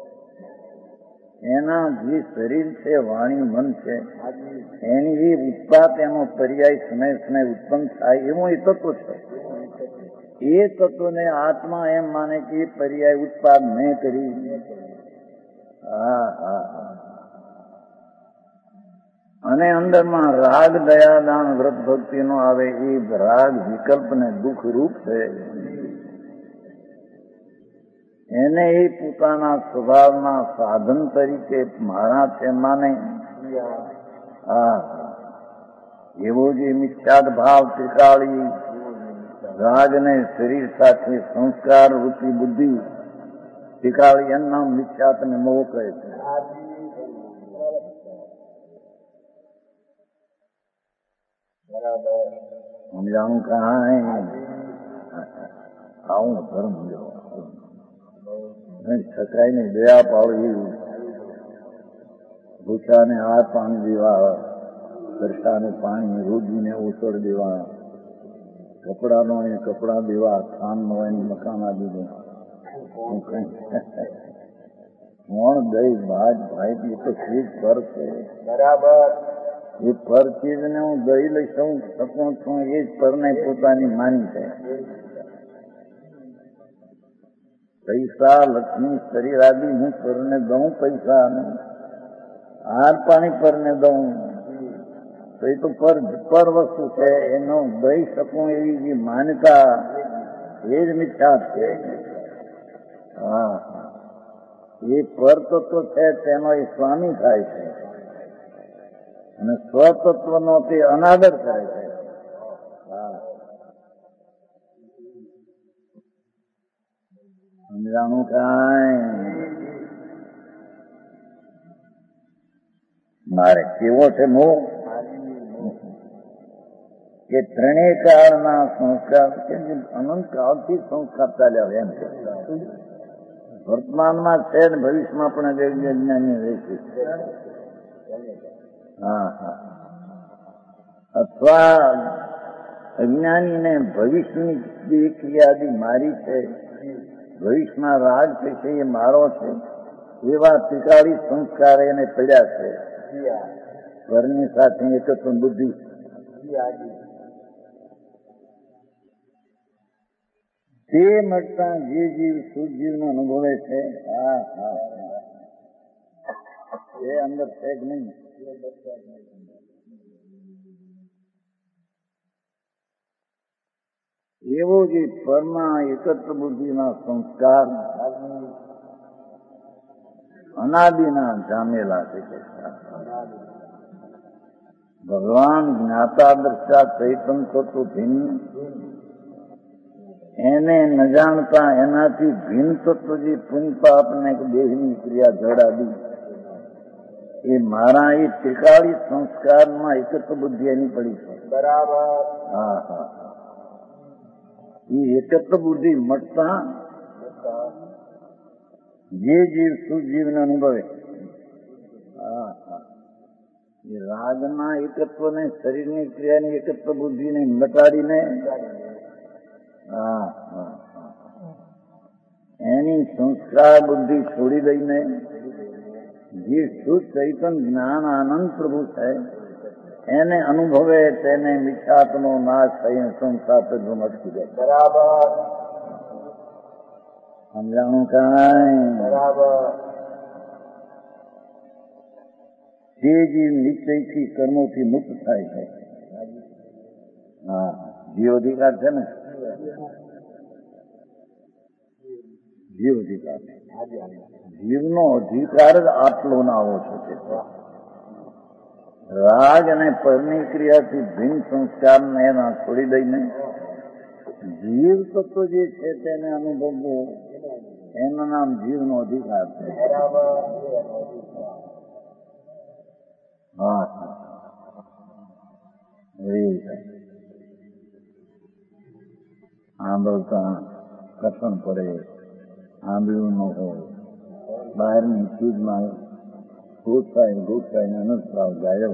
એના જે શરીર છે વાણી મન છે એની જે ઉત્પાદ એનો પર્યાય સમય સમય ઉત્પન્ન થાય એવું એ તત્વ છે. એ તત્વને આત્મા એમ માને કે એ પર્યાય ઉત્પાદ મેં કરી. હા હા હા અને અંદરમાં રાગ દયા દાન વ્રત ભક્તિ નો આવે એ રાગ વિકલ્પ ને દુઃખ રૂપ છે. એને એ પોતાના સ્વભાવના સાધન તરીકે મારા છે માને. હા એવો જે મિથ્યાદ ભાવ ત્રિકાળી રાગ ને શરીર સાથે સંસ્કાર રૂપી બુદ્ધિ ત્રિકાળી એમના મિથ્યાત ને મોહ કહે છે. સમજાણું કાંઈ આવું ધર્મ જો છકાઈ ને દયા પાડવી, ભૂસાને હાથ પાણી દેવા, તરસાને પાણી રોજીને ઓસડ દેવા, કપડાનો એ કપડા દેવા, ખાનનો એને મકાન આપી દે. કોણ ગઈ વાત ભાઈ, એ તો ચીજ પર છે. બરાબર. એ પર ચીજ ને હું ગઈ લઈ શકું છું, એ જ પરને પોતાની માની છે. પૈસા લક્ષ્મી શરીર આદિ હું પરને દઉં, પૈસા હાર પાણી પરને દઉં તો એ તો પર પર વસ્તુ છે. એનો દઈ શકું એવી જે માન્યતા એ જ મિથ્યા છે. હા, એ પર તત્વ છે તેનો એ સ્વામી થાય છે અને સ્વતત્વનો તે અનાદર કરે છે. હા, સમજાણું કાંઈ? મારે કેવો છે મોહ કે ત્રણેય કાળના સંસ્કાર કે અનંત કાળથી સંસ્કાર ચાલ્યા એમ છે. વર્તમાનમાં છે ને ભવિષ્યમાં પણ અજ્ઞાની રહેશે. હા હા, અથવા અજ્ઞાનીને ભવિષ્યની જે ક્રિયાદી મારી છે, ભવિષ્યમાં રાગ થશે એ મારો છે, એવા ત્રિકાળી સંસ્કાર એને પડ્યા છે. ઘરની સાથે એકત્વ બુદ્ધિ તે મળતા જે જીવ સુજીવનો અનુભવે છે. હા હા, એ અંદર છે જ નહીં. એવો જે પરમાં એકત્ર બુદ્ધિના સંસ્કાર અનાદિના જામેલા છે. ભગવાન જ્ઞાતા દ્રષ્ટા ચૈતન તત્વ ભિન્ન, એને ન જાણતા એનાથી ભિન્ન તત્વ જે પુણ્ય પાપને દેહની ક્રિયા જડાવી એ મારા એ ત્રિકાળી સંસ્કારમાં એકત્ર બુદ્ધિ એની પડી છે. બરાબર. હા હા, એ એકત્ર બુદ્ધિ મળતા જે જીવ સુજીવને અનુભવે. હા હા, એ રાગના એકત્વને શરીરની ક્રિયાની એકત્ર બુદ્ધિને મટાડીને હા હા, એની સંસ્કાર બુદ્ધિ છોડી દઈને જે શુદ્ધ ચૈતન જ્ઞાન આનંદ પ્રભુ છે એને અનુભવે તેને મિથ્યાત્વનો નાશ થઈને સંસાર પ્રભુ અટકી જાય. બરાબર. સમજાણું કાંઈ? બરાબર. તે જીવ નિશ્ચયથી કર્મોથી મુક્ત થાય છે. હા, જીવ અધિકાર છે ને, જીવ અધિકાર. જીવનો અધિકાર જ આટલો ના આવો છે. રાગ અને પરની ક્રિયાથી ભિન્ન સંસ્કારને એના છોડી દઈને જીવ તત્વ જે છે તેને અનુભવવું એનું નામ જીવનો અધિકાર છે. હા હા, આંબળતા કથન પડે, આંબળ્યું ન હોય, બહારની ચીજમાં ગોઠવાય ગોઠવાઈને અનુસ્રાવ ગાયો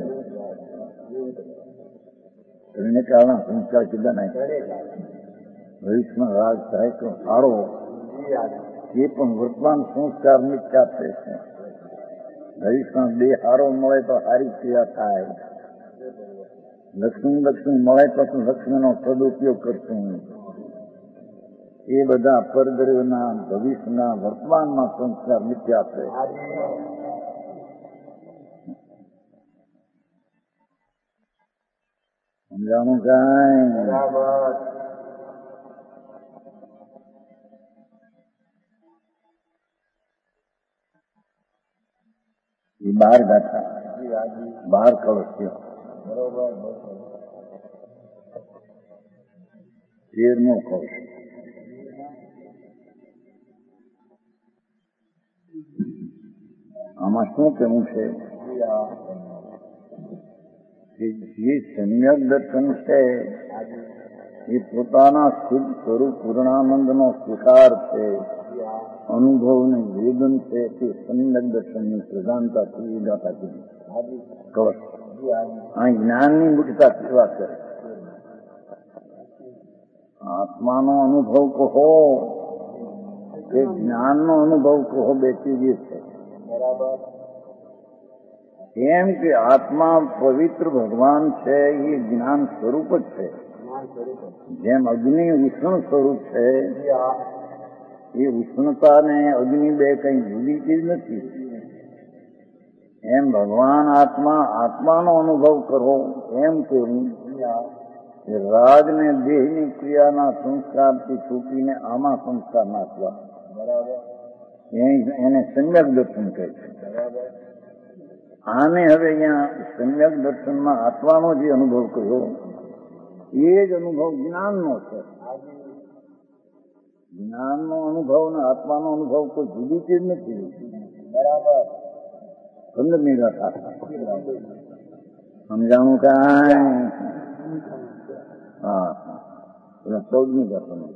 એને કારણે સંસ્કાર કીધા નહીં. ભવિષ્યમાં રાગ થાય તો સારો, એ પણ વર્તમાન સંસ્કાર મિથ્યા છે. ભવિષ્યમાં બે હારો મળે તો સારી ક્રિયા થાય. લક્ષ્મી લક્ષ્મી મળે તો લક્ષ્મીનો સદુપયોગ કરશું. એ બધા પરદ્રવ્યના ભવિષ્યના વર્તમાનમાં સંસ્કાર મિથ્યા છે. સમજાણું કાંઈ? એ બાર ગાથા, બાર કળશ થયો. તેરમો કળશ. આમાં શું કહેવું છે કે જે સમ્યક દર્શન છે એ પોતાના શુદ્ધ સ્વરૂપ પૂર્ણાનંદનો સ્વીકાર છે, અનુભવને વેદન છે, તે સમ્યક દર્શનની પ્રધાનતાથી ગાતા કીધી. કવચ આ જ્ઞાનની મુખ્યતા સેવા કરે. આત્માનો અનુભવ કહો કે જ્ઞાનનો અનુભવ કહો, બે ચીજ છે. એમ કે આત્મા પવિત્ર ભગવાન છે એ જ્ઞાન સ્વરૂપ જ છે. જેમ અગ્નિ ઉષ્ણ સ્વરૂપ છે, એ ઉષ્ણતા ને અગ્નિ બે કઈ જુદી ચીજ નથી. એમ ભગવાન આત્મા આત્માનો અનુભવ કરો એમ કહ્યું. રાગ ને દેહની ક્રિયાના સંસ્કારથી છૂટીને આમાં સંસ્કાર નાખવા, એને સમ્યક દર્શન કહે છે. આને હવે અહીંયા સમ્યક દર્શનમાં આત્માનો જે અનુભવ કર્યો એ જ અનુભવ જ્ઞાનનો છે. જ્ઞાનનો અનુભવ ને આત્માનો અનુભવ કોઈ જુદી ચીજ નથી. બરાબર પંદરમી ગાથા સમજાણું કાંઈ? હા, પેલા ચૌદમી ગાથામાં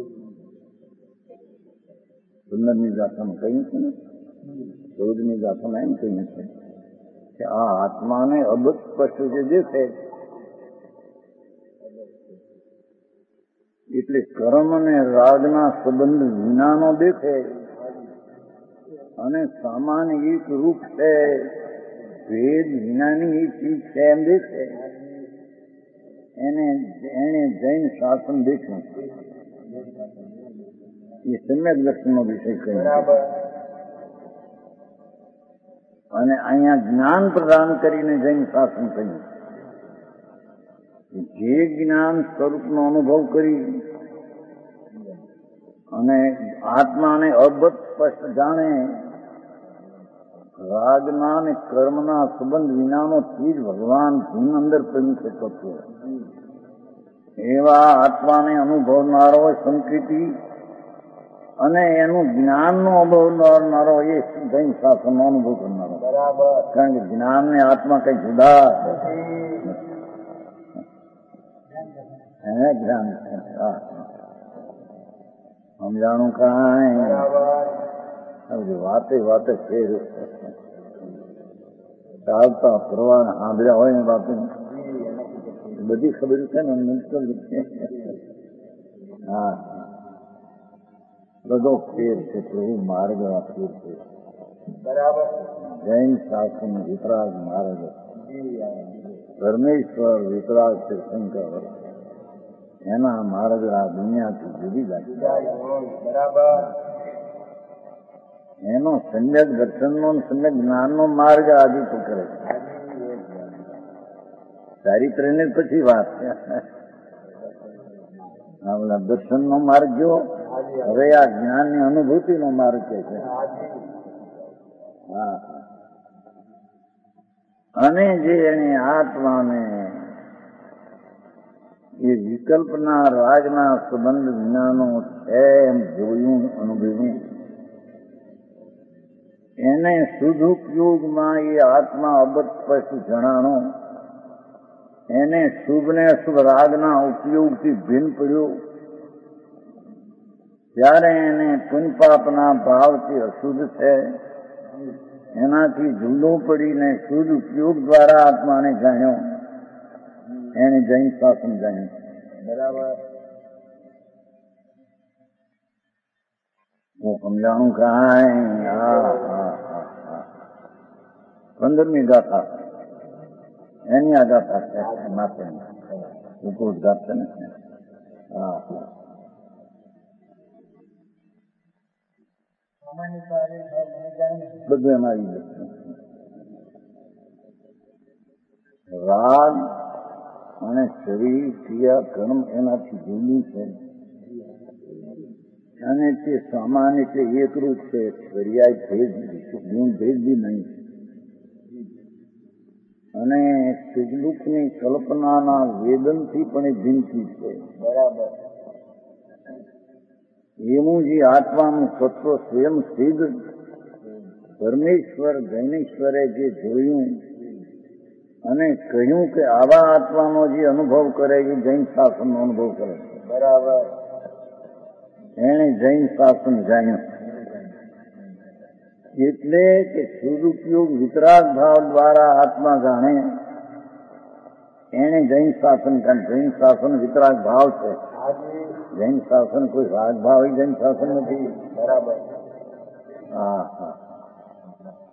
પંદરમી ગાથામાં કહ્યું છે ને, ચૌદમી ગાથામાં એમ કહ્યું છે કે આ આત્માને અબધ સ્પષ્ટ જે દેશે એટલે કર્મ અને રાગના સંબંધ વિનાનો દેખે અને સામાન્ય એક રૂપ છે, ભેદ વિનાની એક ચીજ છે એમ દેખે. એને એને જૈન શાસન દેખ્યું. એ સમ્યક દર્શનનો વિષય કહ્યો. અને અહીંયા જ્ઞાન પ્રદાન કરીને જૈન શાસન કહ્યું. જે જ્ઞાન સ્વરૂપનો અનુભવ કરી અને આત્માને અબધ સ્પષ્ટ જાણે, રાગના અને કર્મના સંબંધ વિનાનો ચીજ ભગવાન ભીમ અંદર પ્રવેશ થતો છે. એવા આત્માને અનુભવનારો સંકૃતિ અને એનું જ્ઞાનનો અનુભવનારો એ જૈન શાસનનો અનુભવ કરનારો. કારણ કે જ્ઞાન ને આત્મા કઈ જુદા હે જ્ઞાન સમજાણું કાંઈ? વાતે વાતે ફેર ચાલતા ફરવા સાંભળ્યા હોય ને વાતે બધી ખબર છે ને. હા, બધો ફેર છે. પ્રભુ માર્ગ આ ફેર છે. બરાબર. જૈન શાસન વિતરાગ માર્ગ, પરમેશ્વર વિતરાગ શંકર, એના માર્ગ આ દુનિયાથી જુદી લાગી. બરાબર. એનો સમ્યક દર્શનનો સમ્યક જ્ઞાનનો માર્ગ આદિ પકડે છે. ચારિત્ર ને પછી વાત દર્શનનો માર્ગ જો, હવે આ જ્ઞાનની અનુભૂતિનો માર્ગ કે છે. હા, અને જે એને આત્માને એ વિકલ્પના રાગના સંબંધ વિનાનો છે એમ જોયું, અનુભવ્યું, એને શુદ્ધ ઉપયોગમાં એ આત્મા અબધ સ્પષ્ટ જણાણો. એને શુભ ને અશુભ રાગના ઉપયોગથી ભિન્ન પડ્યો. ત્યારે એને પુણ્યપાપના ભાવથી અશુદ્ધ છે એનાથી જુદો પડીને શુદ્ધ ઉપયોગ દ્વારા આત્માને જાણ્યો. એને જૈન શાસન જાણ્યું. બરાબર. હું સમજાણું કાંઈ? હા હા હા હા પંદરમી ગાથા એની આ ગાથા છે. માથે ઉપોદઘાત છે ને. હા હા બધું એમાં આવી જશે. રાગ અને શરીર ક્રિયા કર્મ એનાથી જુદું છે અને તે સામાન એટલે એકરૂપ છે. પર્યાય ભેદ ગુણ ભેદ બી નહીં. અને સુખદુઃખની કલ્પનાના વેદનથી પણ એ ભિન્નથી છે. બરાબર. એવું જે આત્માનું તત્વ સ્વયં સિદ્ધ પરમેશ્વર જૈનેશ્વરે જે જોયું અને કહ્યું કે આવા આત્માનો જે અનુભવ કરે એ જૈન શાસનનો અનુભવ કરે. બરાબર. એને જૈન શાસન જાણ્યું. એટલે કે સદુપયોગ વિતરાગ ભાવ દ્વારા આત્મા જાણે એને જૈન શાસન. કારણ જૈન શાસન વિતરાગ ભાવ છે. જૈન શાસન કોઈ રાગ ભાવ જૈન શાસન નથી. બરાબર. હા હા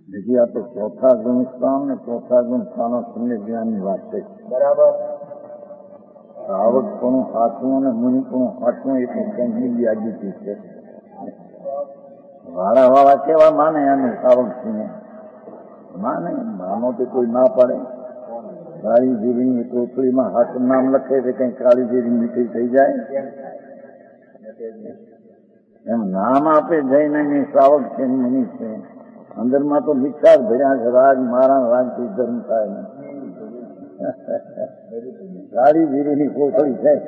બીજી આ તો ચોથા ગુણ સ્થાન ને ચોથા ગુણ સ્થાનો સમ્યક જ્ઞાનની વાત છે. બરાબર. શ્રાવક પણ હાથવું અને મુનિ પણ હાથવું એ તો કંઈ યાદી છે. વાળા વાળા કેવા માને અને શ્રાવક સિંહ માને માનો તો કોઈ ના પાડે. કાળી જીરીની કોથળીમાં હાથ નામ લખે છે કઈ કાળી જીરી મીઠી થઈ જાય એમ નામ આપે જઈને શ્રાવક છે મુનિ છે. અંદરમાં તો વિચાર ભર્યા છે રાગ મારા રાગથી ધર્મ થાય ને કાળી જીરીની કોથળી છે.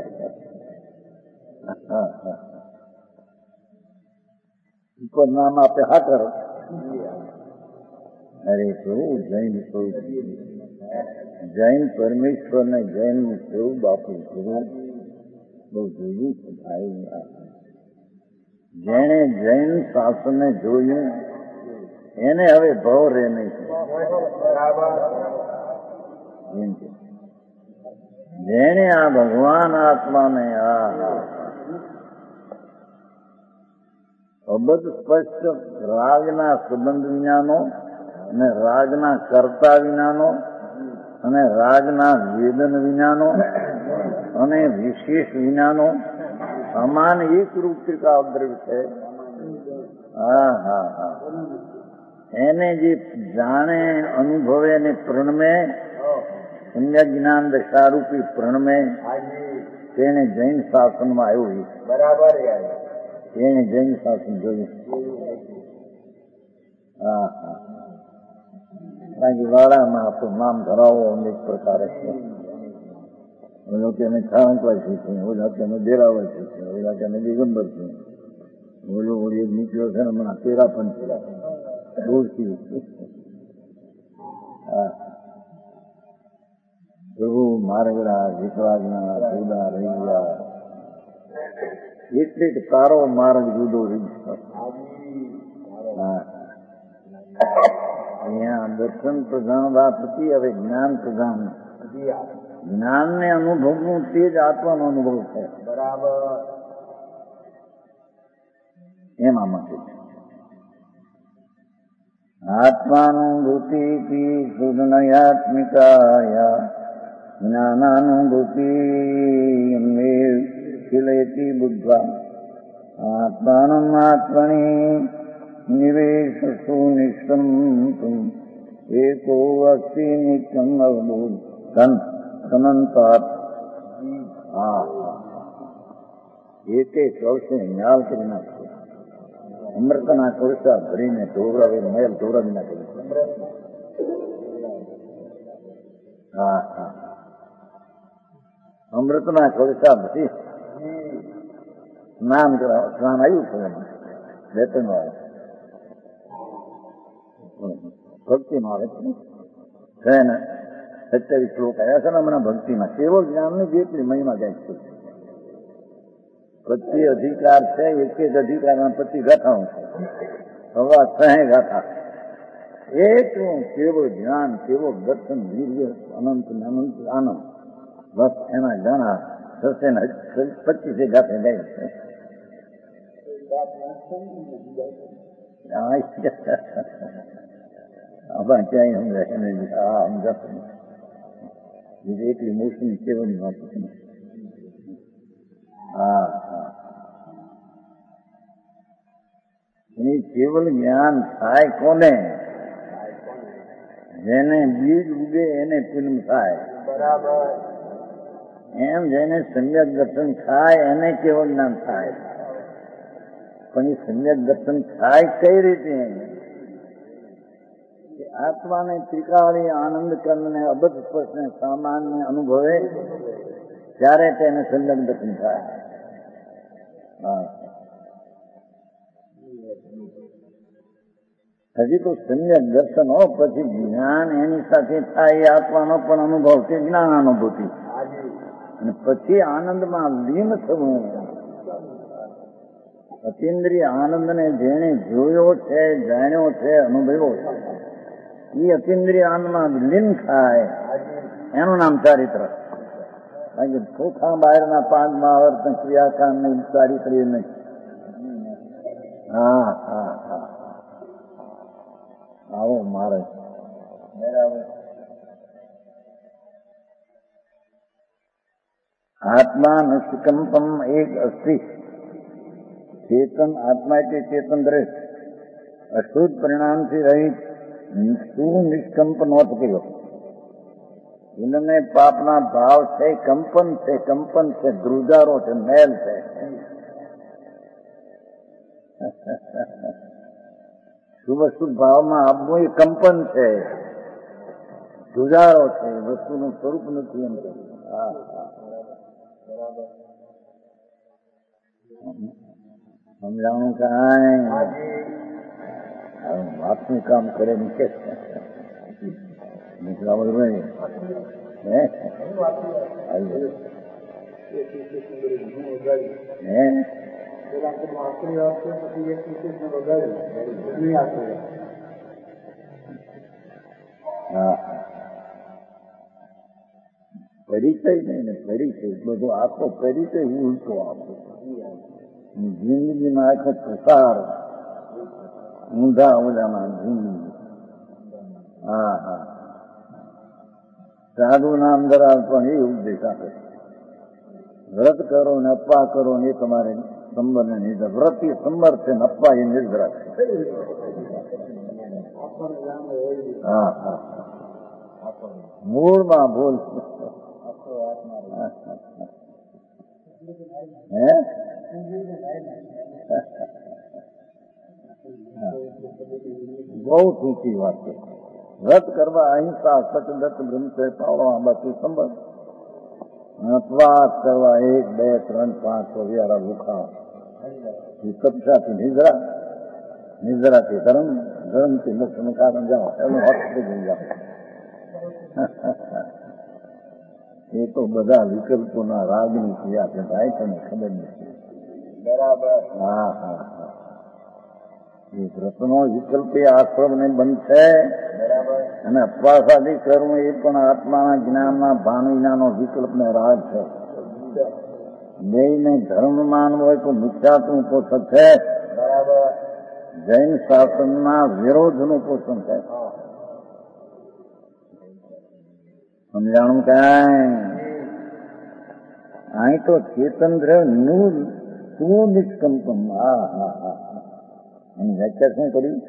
ઉપર નામ આપે હાકર. અરે કેવું જૈન સ્વરૂપ, જૈન પરમેશ્વર ને જૈન સ્વરૂપ બાપુ સ્વરૂપ બહુ જુદું છે ભાઈ. જેણે જૈન શાસનને જોયું એને હવે ભવ રહે નહીં. જેણે આ ભગવાન આત્માને આ અબધ સ્પષ્ટ રાગના સંબંધ વિનાનો અને રાગના કર્તા વિનાનો અને રાગના વેદન વિનાનો અને વિશેષ વિનાનો સમાન એક રૂપ ત્રિકાદ્રવ્ય છે. હા હા હા એને જે જાણે અનુભવે અને પ્રણમે સમ્યક જ્ઞાન દશારૂપી પ્રણમે તેને જૈન શાસનમાં આવ્યું. બરાબર. એને જૈન શાસન જોયું. હા હા કારણ કે વાળામાં આપણું નામ ધરાવો અનેક પ્રકારે છે. ઓલા કે અમે ખાવંકવાસી છે, ઓલા કે અમે દેરાવાસી છે, ઓલા કે અમે દિગંબર છે, ઓલો ઓળી એક નીકળ્યો છે ને મને તેરા પણ પેલા દૂરથી હા પ્રભુ મારગડા વિકરાજના જુદા રહી ગયા એટલે જ તારો માર્ગ જુદો રહી. હા અહીંયા દર્શન પ્રધાન વાત હતી, હવે જ્ઞાન પ્રધાન. જ્ઞાન ને અનુભવનું તે જ આત્માનો અનુભવ છે. બરાબર. એમાં માટે આત્માનુભૂતિ સુધનયાત્મિકાયા જ્ઞાનાનુભૂતિ ખિલયતી બુદ્ધા આત્માનમ આત્મની નિવેશ સુનિષ્ઠમ એકો અસ્તિ નિત્યમ અવબોધ ધન અનંતાત. હા એક એક કળશે ન્યાલ કરી નાખશે. અમૃતના કળશા ભરીને ઢોરાવે મેલ ઢોરાવી નાખે. હા હા અમૃતના કળશા ભરી સ્નાન કરાવ સ્નાન આવ્યું છે એમાં બે ત્રણ વાર ભક્તિમાં આવે છે ને સત્યાવીસ શ્લોક આવ્યા છે ને હમણાં ભક્તિમાં કેવળ જ્ઞાનની જેટલી મહિમા જાય છે. પચી અધિકાર છે, એક એક અધિકારમાં પચી ગાથાઓ છે, સવા છ ગાથા. એટલું કેવળ જ્ઞાન, કેવળ દર્શન, વીર્ય, અનંત અનંત આનંદ, બસ એના ઘણા થશે ને પચીસે ગાથે જાય છે. આમાં ક્યાંય સમજાય નહીં. હા સમજાતું બીજી એટલી મોસમી કેવળની વાત છે. હા હા એ કેવલ જ્ઞાન થાય કોને? જેને બીજ ઉગે એને ફિલ્મ થાય. બરાબર. એમ જેને સમ્યક દર્શન થાય એને કેવળ જ્ઞાન થાય. પણ એ સમ્યક દર્શન થાય કઈ રીતે? આત્માને ત્રિકાળી આનંદ કર્મને અબધ સ્પર્શને સામાન્ય અનુભવે ત્યારે તેને સમ્યક દર્શન થાય. હા હજી તો સમ્યક દર્શન હો, પછી જ્ઞાન એની સાથે થાય. એ આત્માનો પણ અનુભવ છે, જ્ઞાન અનુભૂતિ. અને પછી આનંદમાં લીન થવું. અતિન્દ્રિય આનંદને જેને જોયો છે, જાણ્યો છે, અનુભવ્યો છે, એ અતિન્દ્રિય આનંદમાં લીન થાય એનું નામ ચારિત્ર. કારણ કે ચોખા બહારના પાંચમાં આવર્તન ક્રિયાકાંડ ચારિત્ર નહીં. હા હા હા મારે. બરાબર. આત્મા નિષ્કંપમ એક અસ્થિ. ચેતન આત્મા એટલે ચેતન દ્રષ્ટ અશુદ્ધ પરિણામથી રહિત સુનિષ્કંપ નોંધ કર્યો. એને પાપના ભાવ છે, કંપન છે, કંપન છે, ધ્રુજારો છે, મેલ છે. શુભ શુભ ભાવમાં આપવું એ કંપન છે, ધ્રુજારો છે, વસ્તુનું સ્વરૂપ નથી. એમ હા સમજાણું કાંઈ વાતનું કામ કરે નીચે નીકળા બધું હે હા પરિચય નહીં ને પરિચય બધો આખો પરિચય ઉલટો આપો. જિંદગીમાં આખો પ્રસાર ઊંધા ઊંધામાં જિંદગી. હા હા સાધુ નામ ધરાવતો એ ઉપદેશ આપે. વ્રત કરો ને અપ્પા કરો ને એ તમારે સંબર ને નિર્ધાર. વ્રત એ સંબર છે ને અપ્પા એ નિર્ધાર છે. હા હા મૂળમાં ભૂલ હે બહુ ઊંચી વાત છે. વ્રત કરવા અહિંસા સતદત્ત બ્રહ્મચર્ય પાળવા બાકી સંબંધ. ઉપવાસ કરવા એક બે ત્રણ પાંચ વ્યારા ભૂખા. કક્ષાથી નિદ્રા, નિદ્રાથી ધર્મ, ધર્મથી મોક્ષનું કારણ જાઓ એનું હક થઈ જાઓ. એ તો બધા વિકલ્પોના રાગની ક્રિયા છે ભાઈ, તને ખબર નથી. બરાબર. હા હા હા એ વ્રતનો વિકલ્પ એ આશ્રમને બંધ છે. બરાબર. અને અપવાસાદી કરવું એ પણ આત્માના જ્ઞાનના ભાન વિનાનો વિકલ્પ ને રાગ છે. જૈને ધર્મ માનવો હોય તો મિથ્યાત્વનું પોષણ છે. બરાબર. જૈન શાસનના વિરોધનું પોષણ છે. સમજાણું કાંઈ અહીં તો ચેતન દ્રવ્ય શું નિષ્કંપન. હા હા હા એની વ્યાખ્યા શું કરી?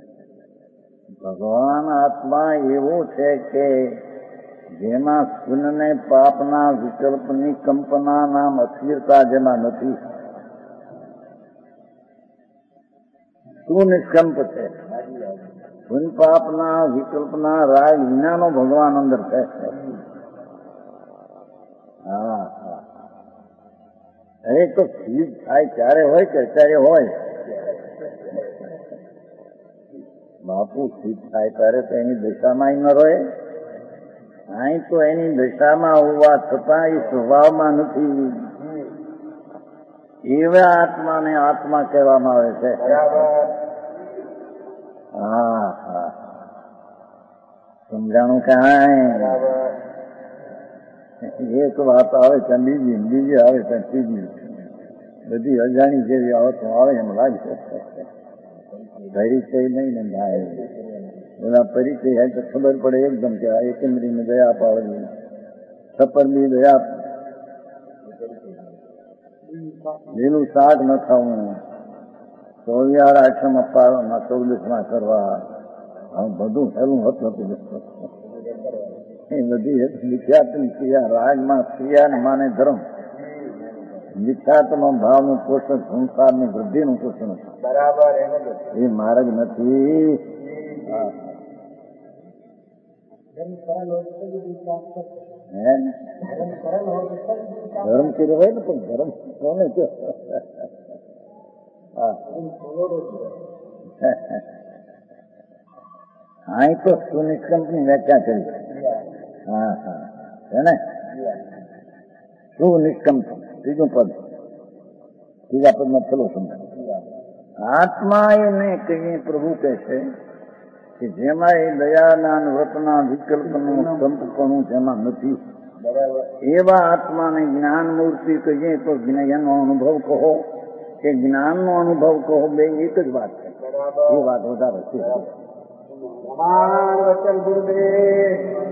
ભગવાન આત્મા એવો છે કે જેમાં પુણ્યને પાપના વિકલ્પની કંપના નામ અસ્થિરતા જેમાં નથી. શું નિષ્કંપ છે? પુણ્ય પાપના વિકલ્પના રાગ વિનાનો ભગવાન અંદર છે. હા હા એ તો સ્થિર થાય ત્યારે હોય કે અત્યારે હોય. બાપુ સ્થિત થાય ત્યારે તો એની દશામાં ન રહે. અહીં તો એની દશામાં હોવા છતાં એ સ્વભાવમાં નથી. એવા આત્માને આત્મા કહેવામાં આવે છે. હા હા સમજાણું કાંઈ? એક વાત આવે ત્યાં બીજી, બીજી આવે ત્યાં ત્રીજી. બધી અજાણી જેવી આવતો આવે એમ લાગે. પરિચય નહીં ને ભાઈ, બધા પરિચય હોય તો ખબર પડે એકદમ કે આ એકંદરીને દયા પાડવી, સપરની દયા, લીલું શાક ન ખાવું, ચોવિયાર આઠમ અપાવવામાં ચૌદસમાં કરવા, આ બધું હેલું હતું. એ બધી મિથ્યાત્મની ક્રિયા, રાજમાં ક્રિયા માને ધર્મ, મિથ્યાત્મ ભાવનું પોષણ, સંસારની વૃદ્ધિનું પોષણ. બરાબર. એ માર્ગ નથી. ધર્મ કર્યો હોય ને પણ ધર્મ કોને કહો? હા તો સુનિષ્કંપની વ્યાખ્યા કરી. હા હા છે ને સુનિષ્કંપ ત્રીજું પદ, ત્રીજા પદમાં ચલો સમજ. આત્મા એને કહીએ પ્રભુ કહે છે કે જેમાં એ દયાના વ્રતના વિકલ્પનું કંપપણું જેમાં નથી. એવા આત્માને જ્ઞાન મૂર્તિ કહીએ તો એનો અનુભવ કહો કે જ્ઞાનનો અનુભવ કહો, બે એક જ વાત છે. એ વાત વધારે છે. પ્રમાણ વચન ગુરુદેવ